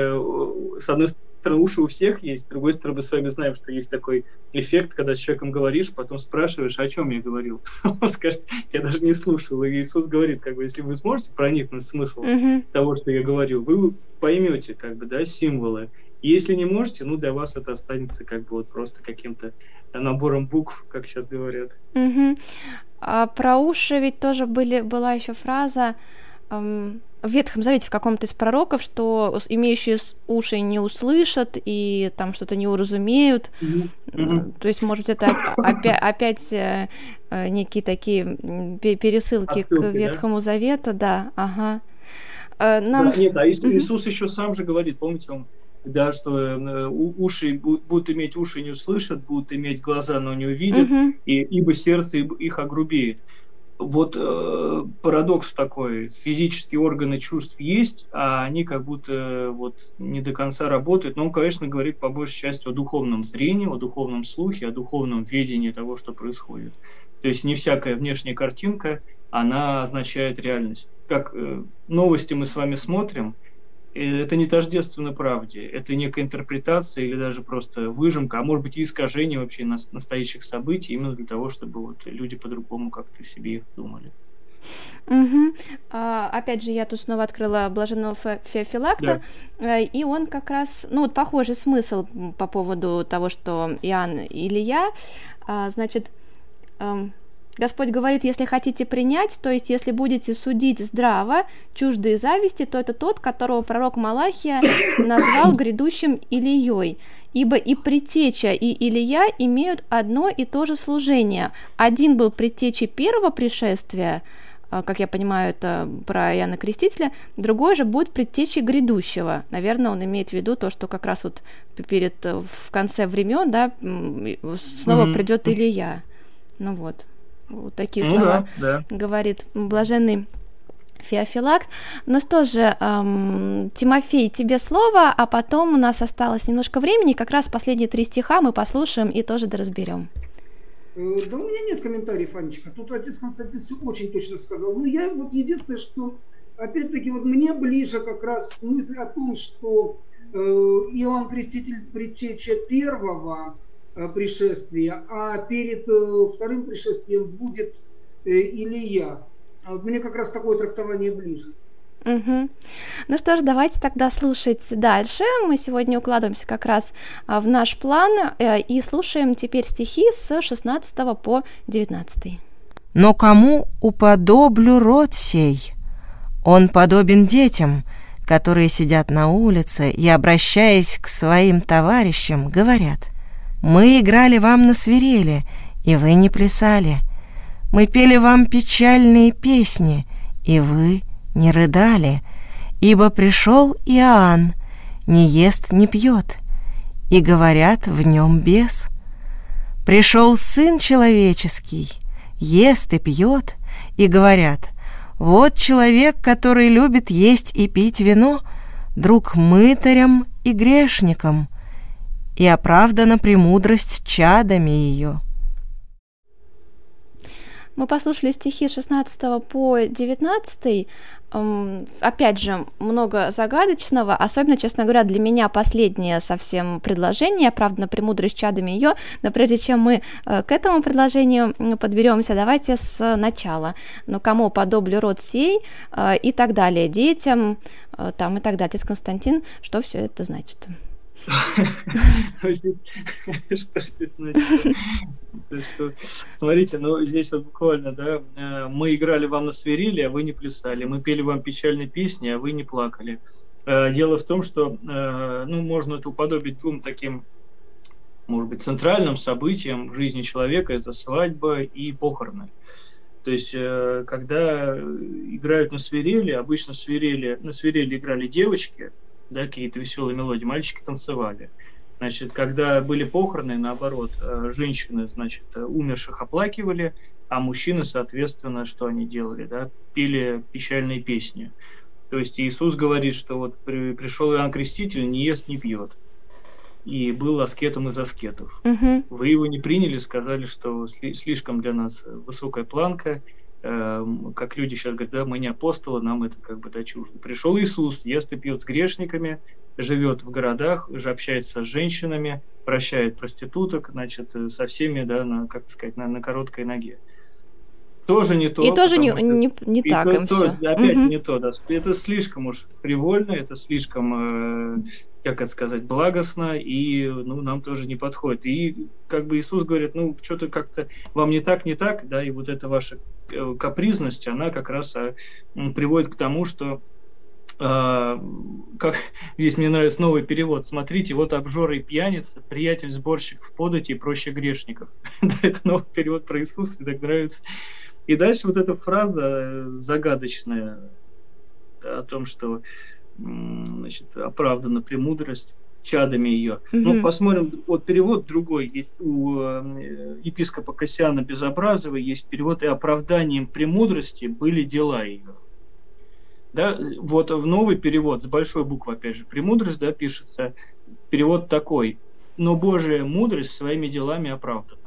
э, с одной стороны, уши у всех есть, с другой стороны, мы с вами знаем, что есть такой эффект, когда с человеком говоришь, потом спрашиваешь, о чем я говорил. Он скажет, я даже не слушал. И Иисус говорит, как бы, если вы сможете проникнуть в смысл mm-hmm. того, что я говорил, вы поймете, как бы, да, символы. И если не можете, ну, для вас это останется как бы вот просто каким-то набором букв, как сейчас говорят. Угу. А про уши ведь тоже были, была еще фраза эм, в Ветхом Завете в каком-то из пророков, что имеющие уши не услышат и там что-то не уразумеют. Угу. То есть, может быть, это опять, опять э, некие такие пересылки Отсылки, к Ветхому да? Завету, да, ага. Э, нам... да, нет, а Иисус угу. еще сам же говорит, помните, он да, что э, уши будут иметь уши, не услышат, будут иметь глаза, но не увидят, uh-huh. и, ибо сердце их огрубеет. Вот э, парадокс такой: физические органы чувств есть, а они как будто вот не до конца работают. Но он, конечно, говорит по большей части о духовном зрении, о духовном слухе, о духовном видении того, что происходит. То есть не всякая внешняя картинка, она означает реальность. Как э, новости мы с вами смотрим, это не тождественно правде, это некая интерпретация или даже просто выжимка, а может быть и искажение вообще настоящих событий, именно для того, чтобы вот люди по-другому как-то себе их думали. Угу. А, опять же, я тут снова открыла блаженного Феофилакта, да. И он как раз, ну вот похожий смысл по поводу того, что Иоанн и Илия, а, значит, эм, Господь говорит, если хотите принять, то есть если будете судить здраво, чуждые зависти, то это тот, которого пророк Малахия назвал грядущим Илией. Ибо и предтеча, и Илия имеют одно и то же служение. Один был предтечей первого пришествия, как я понимаю, это про Иоанна Крестителя, другой же будет предтечей грядущего. Наверное, он имеет в виду то, что как раз вот перед, в конце времен, да, снова mm-hmm. придет Илия. Ну вот. Вот такие ну слова да, да. говорит блаженный Феофилакт. Ну что же, эм, Тимофей, тебе слово, а потом у нас осталось немножко времени, как раз последние три стиха мы послушаем и тоже доразберем. Да у меня нет комментариев, Анечка. Тут отец Константин все очень точно сказал. Ну я вот единственное, что опять-таки вот мне ближе как раз мысль о том, что э, Иоанн Креститель предтеча первого пришествия, а перед э, вторым пришествием будет э, Илия. Мне как раз такое трактование ближе. Угу. Ну что ж, давайте тогда слушать дальше. Мы сегодня укладываемся как раз в наш план э, и слушаем теперь стихи с шестнадцатого по девятнадцатый. «Но кому уподоблю род сей? Он подобен детям, которые сидят на улице и, обращаясь к своим товарищам, говорят: мы играли вам на свирели, и вы не плясали. Мы пели вам печальные песни, и вы не рыдали. Ибо пришел Иоанн, не ест, не пьет, и говорят, в нем бес. Пришел Сын Человеческий, ест и пьет, и говорят: вот человек, который любит есть и пить вино, друг мытарям и грешникам, и оправдана премудрость чадами ее». Мы послушали стихи с шестнадцатого по девятнадцатый. Опять же, много загадочного, особенно, честно говоря, для меня последнее совсем предложение, оправдана премудрость чадами ее. Но прежде чем мы к этому предложению подберемся, давайте с начала. Но кому подоблю род сей и так далее, детям, там и так далее. Отец Константин, что все это значит? Что здесь значит? Смотрите, ну здесь вот буквально, да, мы играли вам на свирели, а вы не плясали, мы пели вам печальные песни, а вы не плакали. Дело в том, что, ну, можно это уподобить двум таким, может быть, центральным событиям в жизни человека, это свадьба и похороны. То есть, когда играют на свирели, обычно свирели, на свирели играли девочки, да, какие-то веселые мелодии, мальчики танцевали. Значит, когда были похороны, наоборот, женщины, значит, умерших оплакивали, а мужчины, соответственно, что они делали, да, пели печальные песни. То есть Иисус говорит, что вот при, пришел Иоанн Креститель, не ест, не пьет. И был аскетом из аскетов. Угу. Вы его не приняли, сказали, что сли- слишком для нас высокая планка. Э, как люди сейчас говорят, да, мы не апостолы, нам это как бы да чуждо. Пришел Иисус, ест и пьет с грешниками, живет в городах, уже общается с женщинами, прощает проституток, значит, со всеми, да, на, как сказать, на, на короткой ноге. Тоже не то. И тоже не, что... не, не и так то, им то, все. Опять Угу. не то, да. Это слишком уж фривольно, это слишком, э, как это сказать, благостно, и ну, нам тоже не подходит. И как бы Иисус говорит, ну, что-то как-то вам не так, не так, да, и вот эта ваша капризность, она как раз а, приводит к тому, что Uh, как здесь мне нравится новый перевод. Смотрите, вот обжора и пьяница, приятель сборщик в подати и проще грешников. Это новый перевод про Иисуса, мне так нравится. И дальше вот эта фраза загадочная о том, что, значит, оправдана премудрость чадами ее. Mm-hmm. Ну, посмотрим, вот перевод другой. Есть у епископа Кассиана Безобразова есть перевод «И оправданием премудрости были дела ее». Да, вот в новый перевод, с большой буквы, опять же, «премудрость», да, пишется, перевод такой: «Но Божия мудрость своими делами оправдана».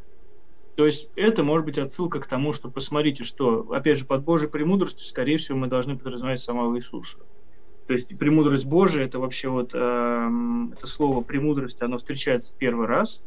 То есть это может быть отсылка к тому, что посмотрите, что, опять же, под Божьей премудростью, скорее всего, мы должны подразумевать самого Иисуса. То есть премудрость Божия, это вообще вот, э, это слово «премудрость», оно встречается первый раз,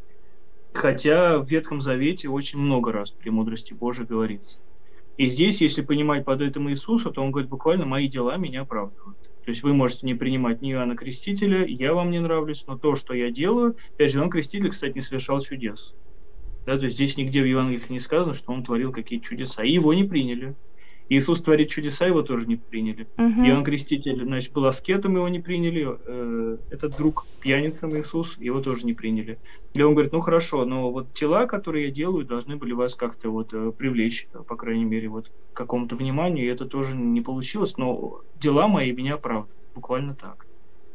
хотя в Ветхом Завете очень много раз премудрости Божией говорится. И здесь, если понимать под этим Иисуса, то он говорит буквально «мои дела меня оправдывают». То есть вы можете не принимать ни Иоанна Крестителя, я вам не нравлюсь, но то, что я делаю... Опять же, Иоанн Креститель, кстати, не совершал чудес. Да, то есть здесь нигде в Евангелиях не сказано, что он творил какие-то чудеса. И его не приняли. Иисус творит чудеса, его тоже не приняли. Uh-huh. Иоанн Креститель, значит, был аскетом, его не приняли. Этот друг пьяницам Иисус, его тоже не приняли. И он говорит, ну хорошо, но вот тела, которые я делаю, должны были вас как-то вот привлечь, по крайней мере, вот к какому-то вниманию, и это тоже не получилось, но дела мои меня оправдывают. Буквально так.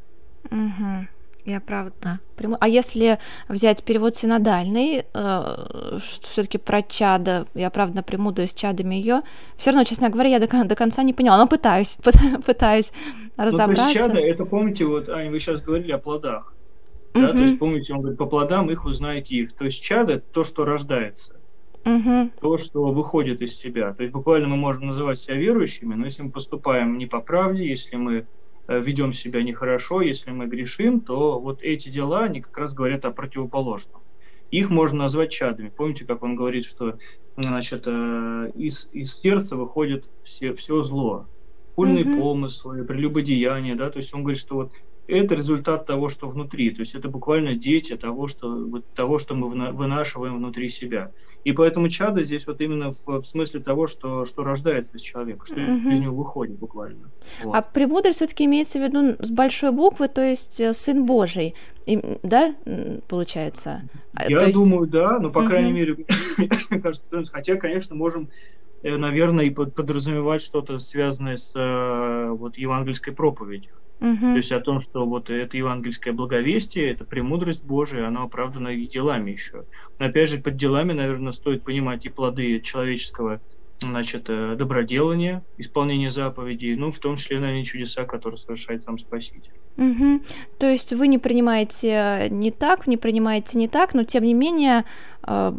Uh-huh. И оправдано. А если взять перевод синодальный, э, все-таки про чадо и оправдано премудрость чадами ее, все равно, честно говоря, я до, до конца не поняла, но пытаюсь, пытаюсь разобраться. Ну, то есть чадо, это, помните, вот, Аня, вы сейчас говорили о плодах, uh-huh. да, то есть, помните, он говорит, по плодам их узнаете их. То есть чадо – это то, что рождается, uh-huh. то, что выходит из себя. То есть буквально мы можем называть себя верующими, но если мы поступаем не по правде, если мы ведем себя нехорошо, если мы грешим, то вот эти дела, они как раз говорят о противоположном. Их можно назвать чадами. Помните, как он говорит, что, значит, из, из сердца выходит все, все зло, хульные mm-hmm. помыслы, прелюбодеяния, да, то есть он говорит, что вот это результат того, что внутри, то есть это буквально дети того, что, вот, того, что мы вынашиваем внутри себя. И поэтому чадо здесь вот именно в, в смысле того, что, что рождается из человека, что mm-hmm. из него выходит буквально. Вот. А премудрость все-таки имеется в виду с большой буквы, то есть Сын Божий, и, да, получается? Я то думаю, есть... да, но по mm-hmm. крайней мере, кажется, хотя, конечно, можем, наверное, и подразумевать что-то связанное с вот евангельской проповедью. Uh-huh. То есть о том, что вот это евангельское благовестие, это премудрость Божия, оно оправдано и делами еще. Но опять же, под делами, наверное, стоит понимать и плоды человеческого, значит, доброделания, исполнения заповедей, ну, в том числе, наверное, чудеса, которые совершает сам Спаситель. Uh-huh. То есть вы не принимаете не так, не принимаете не так, но тем не менее, э,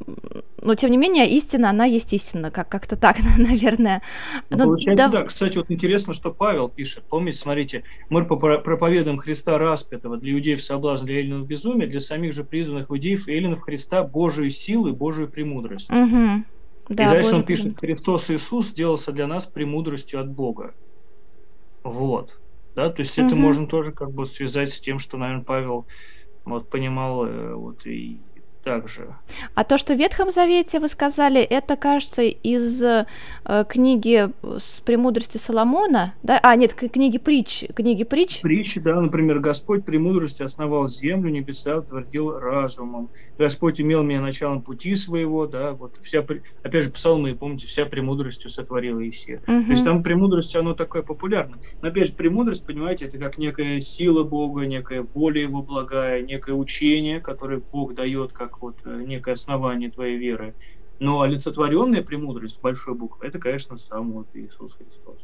но тем не менее истина, она есть истина, как- как-то так, наверное. Ну, Но получается, да... да. Кстати, вот интересно, что Павел пишет. Помните, смотрите, мы проповедуем Христа распятого, для иудеев соблазн, для эллинов безумие, для самих же призванных иудеев и эллинов Христа Божию силу и Божию премудрость. Uh-huh. И да, дальше Божий он пишет, премудрость. Христос Иисус сделался для нас премудростью от Бога. Вот. Да, то есть Мгм. это можно тоже как бы связать с тем, что, наверное, Павел вот понимал э, вот и так же. А то, что в Ветхом Завете вы сказали, это, кажется, из э, книги с «Премудрости Соломона», да? А, нет, к- книги притч, книги притч. Притчи, да, например, Господь премудрости основал землю, небеса утвердил разумом. Господь имел меня началом пути своего, да, вот вся, пре- опять же, псалмы, помните, вся премудростью сотворила Иисия. То есть Мгм. там премудрость, оно такое популярное. Но опять же, премудрость, понимаете, это как некая сила Бога, некая воля Его благая, некое учение, которое Бог дает как вот э, некое основание твоей веры. Но олицетворенная премудрость с большой буквы, это, конечно, сам вот Иисус Христос.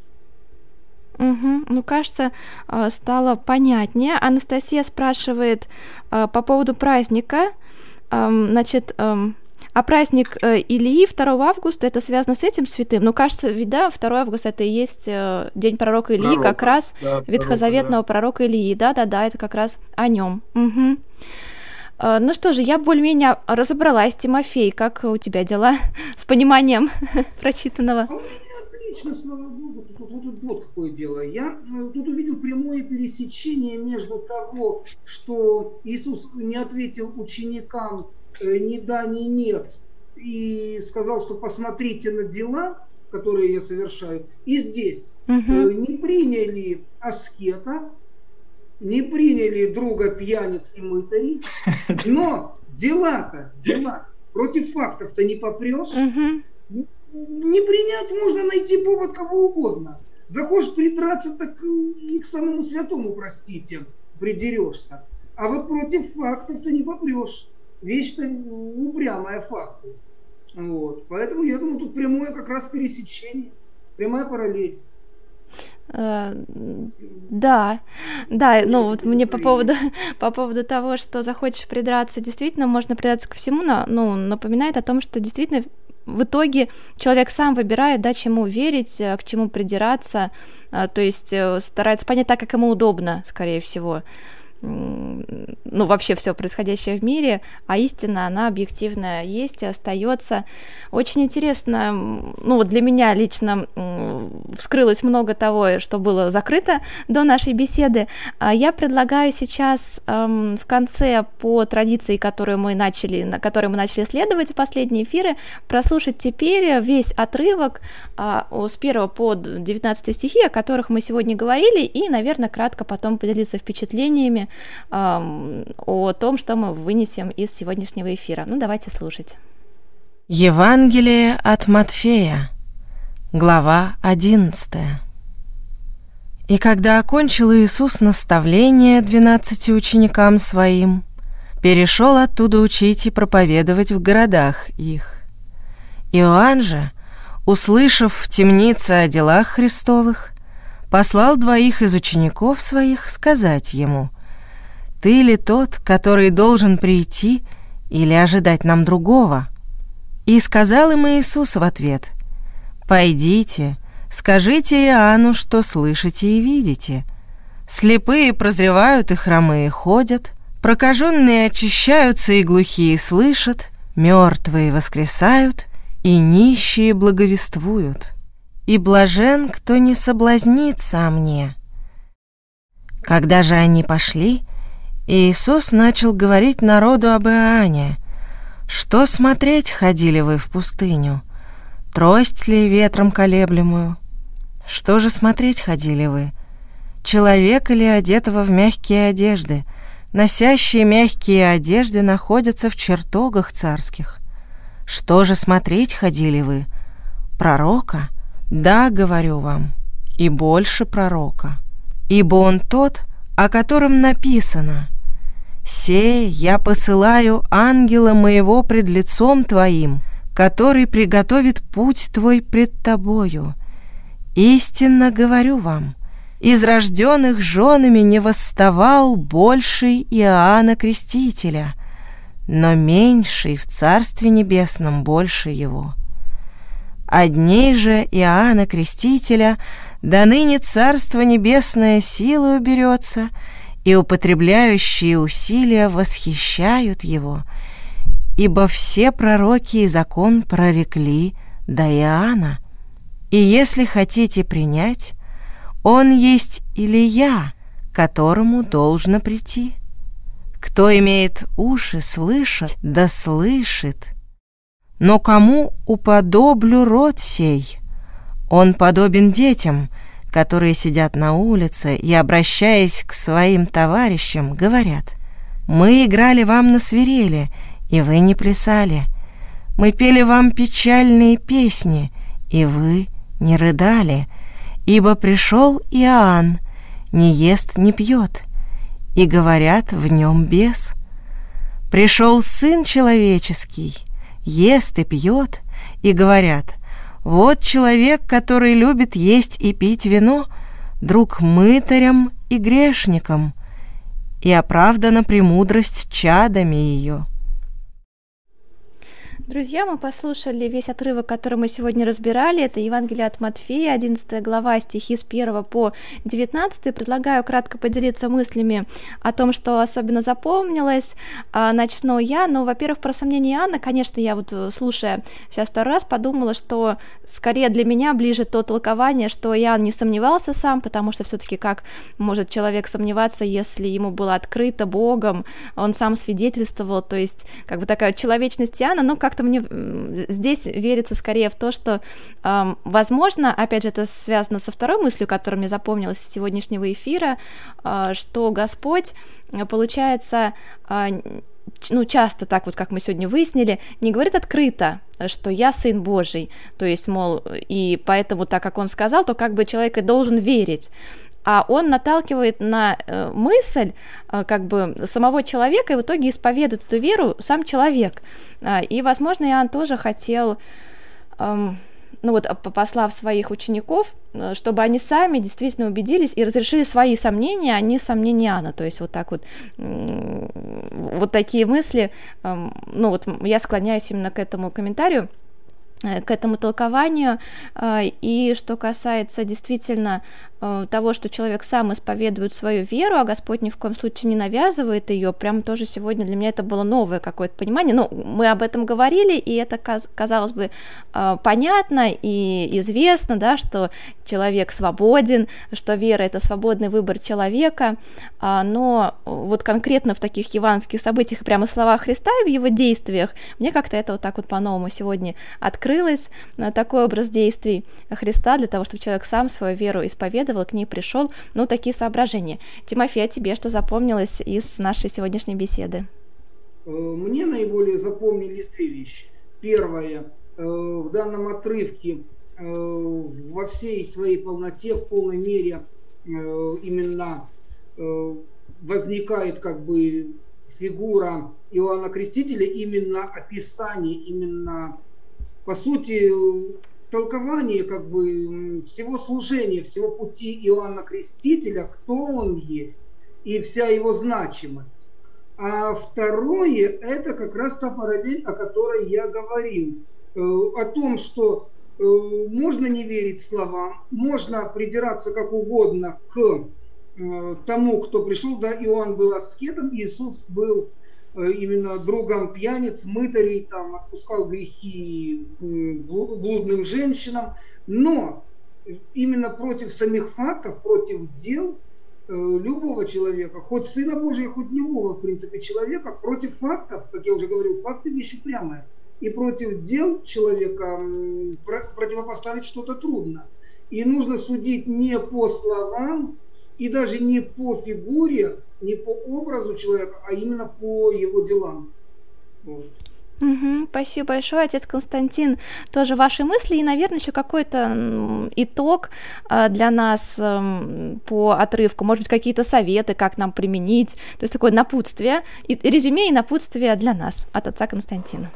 Мгм. Ну, кажется, э, стало понятнее. Анастасия спрашивает э, по поводу праздника. Эм, Значит, эм, а праздник э, Илии второго августа, это связано с этим святым? Ну, кажется, ведь, да, второго августа это и есть э, день пророка Илии, как Пророка, раз да, пророка, ветхозаветного да. пророка Илии. Да-да-да, это как раз о нем. Мгм. Э, Ну что же, я более-менее разобралась, Тимофей, как у тебя дела с пониманием прочитанного? А у меня отлично, слава богу. Тут, тут, тут вот какое дело. Я э, тут увидел прямое пересечение между того, что Иисус не ответил ученикам э, ни да, ни нет, и сказал, что посмотрите на дела, которые я совершаю, и здесь. Э, Мгм. Не приняли аскета, не приняли друга пьяниц и мытарей, но дела-то, дела, против фактов-то не попрешь. Мгм. Не принять можно найти повод кого угодно. Захочешь придраться, так и к самому святому, простите, придерешься. А вот против фактов ты не попрешь. Вещь-то упрямая, факты. Вот. Поэтому я думаю, тут прямое как раз пересечение, прямая параллель. Э, Да, да, ну вот мне по поводу, по поводу того, что захочешь придраться, действительно можно придраться ко всему, но, ну, напоминает о том, что действительно в итоге человек сам выбирает, да, чему верить, э, к чему придираться, э, то есть э, старается понять так, как ему удобно, скорее всего. М, Ну, вообще все происходящее в мире, а истина, она объективная есть и остается. Очень интересно, м, ну, вот для меня лично м, вскрылось много того, что было закрыто до нашей беседы. А Я предлагаю сейчас эм, в конце, по традиции, которую мы начали, на которой мы начали следовать в последние эфиры, прослушать теперь весь отрывок а, о- с первого по девятнадцатый стихи, о которых мы сегодня говорили, и, наверное, кратко потом поделиться впечатлениями ам, о том, что мы вынесем из сегодняшнего эфира. Ну, давайте слушать. Евангелие от Матфея, глава одиннадцатая. И когда окончил Иисус наставление двенадцати ученикам своим, перешел оттуда учить и проповедовать в городах их. Иоанн же, услышав в темнице о делах Христовых, послал двоих из учеников своих сказать ему: «Ты ли тот, который должен прийти, или ожидать нам другого?» И сказал им Иисус в ответ: «Пойдите, скажите Иоанну, что слышите и видите. Слепые прозревают и хромые ходят, прокаженные очищаются и глухие слышат, мертвые воскресают и нищие благовествуют. И блажен, кто не соблазнится о мне». Когда же они пошли, Иисус начал говорить народу об Иоанне: «Что смотреть ходили вы в пустыню? Трость ли ветром колеблемую? Что же смотреть ходили вы? Человека ли, одетого в мягкие одежды? Носящие мягкие одежды находятся в чертогах царских. Что же смотреть ходили вы? Пророка? Да, говорю вам, и больше пророка. Ибо он тот, о котором написано: «Се я посылаю ангела моего пред лицом твоим, который приготовит путь твой пред тобою. Истинно говорю вам, из рожденных женами не восставал больший Иоанна Крестителя, но меньший в Царстве Небесном больше его. От дней же Иоанна Крестителя до ныне Царство Небесное силою берется, и употребляющие усилия восхищают его, ибо все пророки и закон прорекли до Иоанна. И если хотите принять, Он есть Илия, которому должно прийти. Кто имеет уши слышать, да слышит. Но кому уподоблю род сей? Он подобен детям, которые сидят на улице и, обращаясь к своим товарищам, говорят: «Мы играли вам на свирели, и вы не плясали. Мы пели вам печальные песни, и вы не рыдали. Ибо пришел Иоанн, не ест, не пьет, и говорят, в нем бес. Пришел Сын Человеческий, ест и пьет, и говорят: вот человек, который любит есть и пить вино, друг мытарям и грешникам, и оправдана премудрость чадами ее». Друзья, мы послушали весь отрывок, который мы сегодня разбирали. Это Евангелие от Матфея, одиннадцатая глава, стихи с первого по девятнадцатый. Предлагаю кратко поделиться мыслями о том, что особенно запомнилось. Начну я. Ну, во-первых, про сомнения Иоанна, конечно, я вот, слушая сейчас второй раз, подумала, что скорее для меня ближе то толкование, что Иоанн не сомневался сам, потому что все-таки как может человек сомневаться, если ему было открыто Богом, он сам свидетельствовал, то есть как бы такая человечность Иоанна, ну, как мне здесь верится скорее в то, что, э, возможно, опять же, это связано со второй мыслью, которая мне запомнилась из сегодняшнего эфира, э, что Господь, получается, э, ну, часто так вот, как мы сегодня выяснили, не говорит открыто, что я Сын Божий, то есть, мол, и поэтому, так как Он сказал, то как бы человек и должен верить. А он наталкивает на э, мысль э, как бы самого человека, и в итоге исповедует эту веру сам человек. Э, и, возможно, Иоанн тоже хотел, э, ну вот, послав своих учеников, э, чтобы они сами действительно убедились и разрешили свои сомнения, а не сомнения Иоанна. То есть вот так вот, э, вот такие мысли, э, ну вот я склоняюсь именно к этому комментарию, к этому толкованию. И что касается действительно того, что человек сам исповедует свою веру, а Господь ни в коем случае не навязывает ее, прям тоже сегодня для меня это было новое какое-то понимание. Ну, мы об этом говорили, и это, казалось бы, понятно и известно, да, что человек свободен, что вера — это свободный выбор человека, но вот конкретно в таких евангельских событиях, прямо слова Христа и в его действиях, мне как-то это вот так вот по-новому сегодня открылось, такой образ действий Христа для того, чтобы человек сам свою веру исповедовал, к ней пришел, ну, такие соображения. Тимофей, а тебе что запомнилось из нашей сегодняшней беседы? Мне наиболее запомнились две вещи. Первое, в данном отрывке во всей своей полноте, в полной мере именно возникает как бы фигура Иоанна Крестителя, именно описание, именно, по сути, толкование как бы всего служения, всего пути Иоанна Крестителя, кто он есть и вся его значимость. А второе, это как раз та параллель, о которой я говорил, о том, что можно не верить словам, можно придираться как угодно к тому, кто пришел. Да, Иоанн был аскетом, Иисус был именно другом пьяниц, мытарей, там, отпускал грехи блудным женщинам, но именно против самих фактов, против дел любого человека, хоть Сына Божия, хоть любого, в принципе, человека, против фактов, как я уже говорил, факты вещь упрямая, и против дел человека противопоставить что-то трудно. И нужно судить не по словам, и даже не по фигуре, не по образу человека, а именно по его делам. Вот. Угу, спасибо большое, отец Константин. Тоже ваши мысли и, наверное, еще какой-то итог для нас по отрывку, может быть, какие-то советы, как нам применить, то есть такое напутствие, и резюме и напутствие для нас от отца Константина.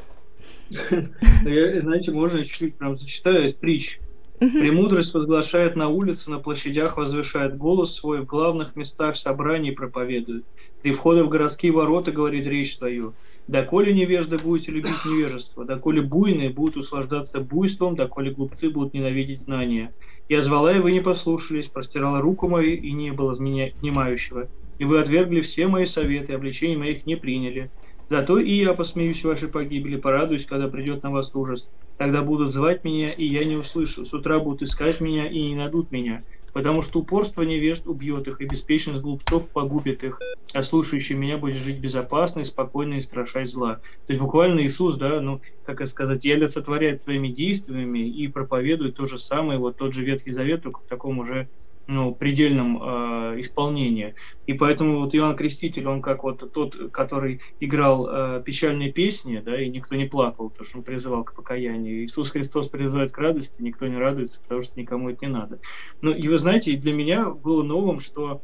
Я, знаете, можно чуть-чуть прям зачитаю притч. «Премудрость возглашает на улице, на площадях возвышает голос свой, в главных местах собраний проповедует. При входе в городские ворота говорит речь свою. Доколе невежда будете любить невежество, доколе буйные будут услаждаться буйством, доколе глупцы будут ненавидеть знания. Я звала, и вы не послушались, простирала руку мою, и не было внимающего. И вы отвергли все мои советы, обличения моих не приняли. Зато и я посмеюсь в вашей погибели, порадуюсь, когда придет на вас ужас. Тогда будут звать меня, и я не услышу. С утра будут искать меня, и не найдут меня. Потому что упорство невежд убьет их, и беспечность глупцов погубит их, а слушающий меня будет жить безопасно и спокойно, и страшась зла. То есть буквально Иисус, да, ну, как это сказать, и олицетворяет своими действиями и проповедует то же самое, вот тот же Ветхий Завет, только в таком уже, ну, предельном э, исполнении. И поэтому вот Иоанн Креститель, он как вот тот, который играл э, печальные песни, да, и никто не плакал, потому что он призывал к покаянию. Иисус Христос призывает к радости, никто не радуется, потому что никому это не надо. Ну, и вы знаете, для меня было новым, что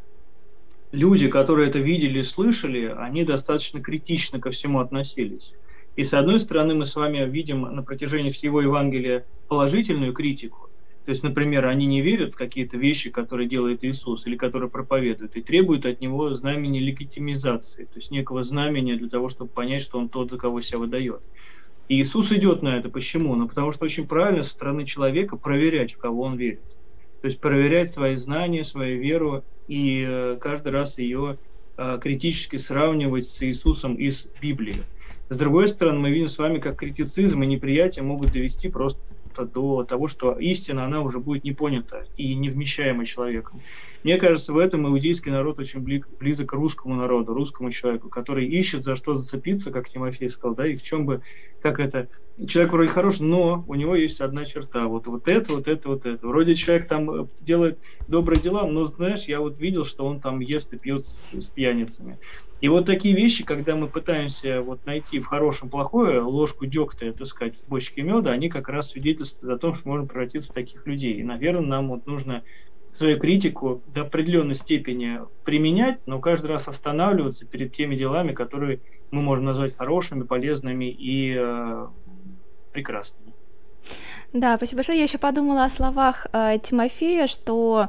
люди, которые это видели и слышали, они достаточно критично ко всему относились. И с одной стороны, мы с вами видим на протяжении всего Евангелия положительную критику. То есть, например, они не верят в какие-то вещи, которые делает Иисус или которые проповедует, и требуют от него знамени легитимизации, то есть некого знамения для того, чтобы понять, что он тот, за кого себя выдает. И Иисус идет на это. Почему? Ну, потому что очень правильно со стороны человека проверять, в кого он верит. То есть проверять свои знания, свою веру и э, каждый раз ее э, критически сравнивать с Иисусом из Библии. С другой стороны, мы видим с вами, как критицизм и неприятие могут довести просто до того, что истина, она уже будет не понята и не вмещаема человеком. Мне кажется, в этом иудейский народ очень близок к русскому народу, русскому человеку, который ищет за что зацепиться, как Тимофей сказал, да, и в чем бы, как это, человек вроде хорош, но у него есть одна черта, вот, вот это, вот это, вот это. Вроде человек там делает добрые дела, но, знаешь, я вот видел, что он там ест и пьет с, с пьяницами. И вот такие вещи, когда мы пытаемся вот найти в хорошем плохое, ложку дегтя, так сказать, в бочке меда, они как раз свидетельствуют о том, что можно превратиться в таких людей. И, наверное, нам вот нужно свою критику до определенной степени применять, но каждый раз останавливаться перед теми делами, которые мы можем назвать хорошими, полезными и э, прекрасными. Да, спасибо большое. Я еще подумала о словах э, Тимофея, что,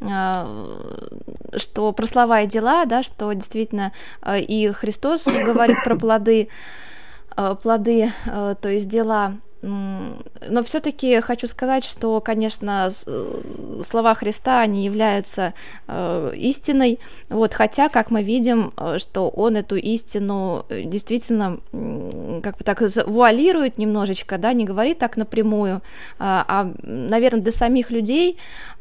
э, что про слова и дела, да, что действительно э, и Христос говорит про плоды, э, плоды, э, то есть дела. Но все-таки хочу сказать, что, конечно, слова Христа, они являются э, истиной, вот, хотя, как мы видим, что он эту истину действительно, как бы так, вуалирует немножечко, да, не говорит так напрямую, а, а, наверное, для самих людей,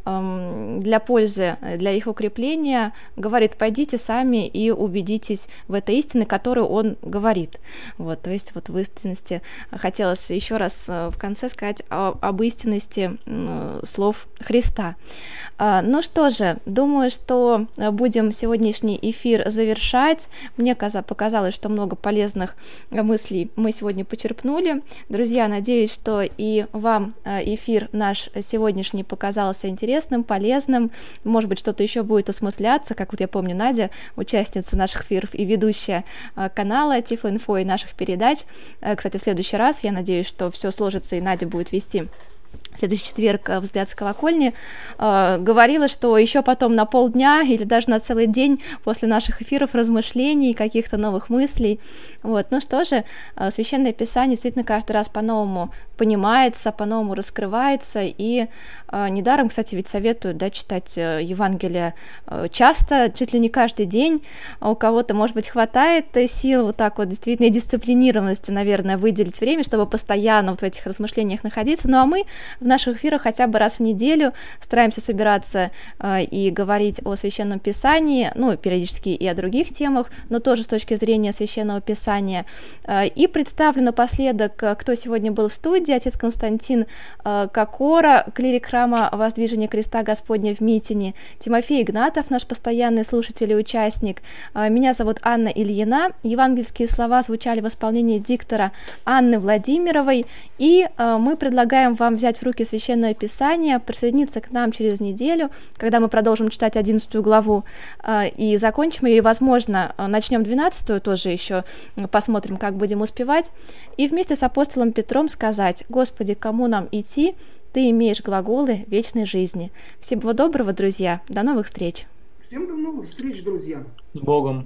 э, для пользы, для их укрепления говорит: пойдите сами и убедитесь в этой истине, которую он говорит. Вот, то есть вот в истинности хотелось еще раз в конце сказать о, об истинности э, слов Христа. А, ну что же, думаю, что будем сегодняшний эфир завершать. Мне показалось, что много полезных мыслей мы сегодня почерпнули. Друзья, надеюсь, что и вам эфир наш сегодняшний показался интересным, полезным. Может быть, что-то еще будет осмысляться, как вот я помню, Надя, участница наших эфиров и ведущая канала Тифлоинфо и наших передач. Кстати, в следующий раз, я надеюсь, что все сложится, и Надя будет вести в следующий четверг «Взгляд с колокольни», э, говорила, что еще потом на полдня или даже на целый день после наших эфиров размышлений, каких-то новых мыслей. Вот. Ну что же, э, Священное Писание действительно каждый раз по-новому понимается, по-новому раскрывается, и э, недаром, кстати, ведь советуют, да, читать э, Евангелие э, часто, чуть ли не каждый день. У кого-то, может быть, хватает сил вот так вот действительно и дисциплинированности, наверное, выделить время, чтобы постоянно вот в этих размышлениях находиться. Ну а мы в наших эфирах хотя бы раз в неделю стараемся собираться э, и говорить о Священном Писании, ну, периодически и о других темах, но тоже с точки зрения Священного Писания. Э, и представлю напоследок, кто сегодня был в студии: отец Константин э, Кокора, клирик храма Воздвижения Креста Господня в Митине, Тимофей Игнатов, наш постоянный слушатель и участник. Э, меня зовут Анна Ильина. Евангельские слова звучали в исполнении диктора Анны Владимировой, и э, мы предлагаем вам взять в руки Священное Писание, присоединиться к нам через неделю, когда мы продолжим читать одиннадцатую главу э, и закончим ее, и, возможно, начнем двенадцатую, тоже еще посмотрим, как будем успевать, и вместе с апостолом Петром сказать: «Господи, кому нам идти? Ты имеешь глаголы вечной жизни». Всего доброго, друзья, до новых встреч. Всем до новых встреч, друзья. С Богом.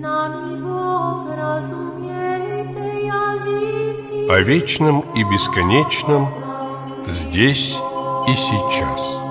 О вечном и бесконечном здесь и сейчас.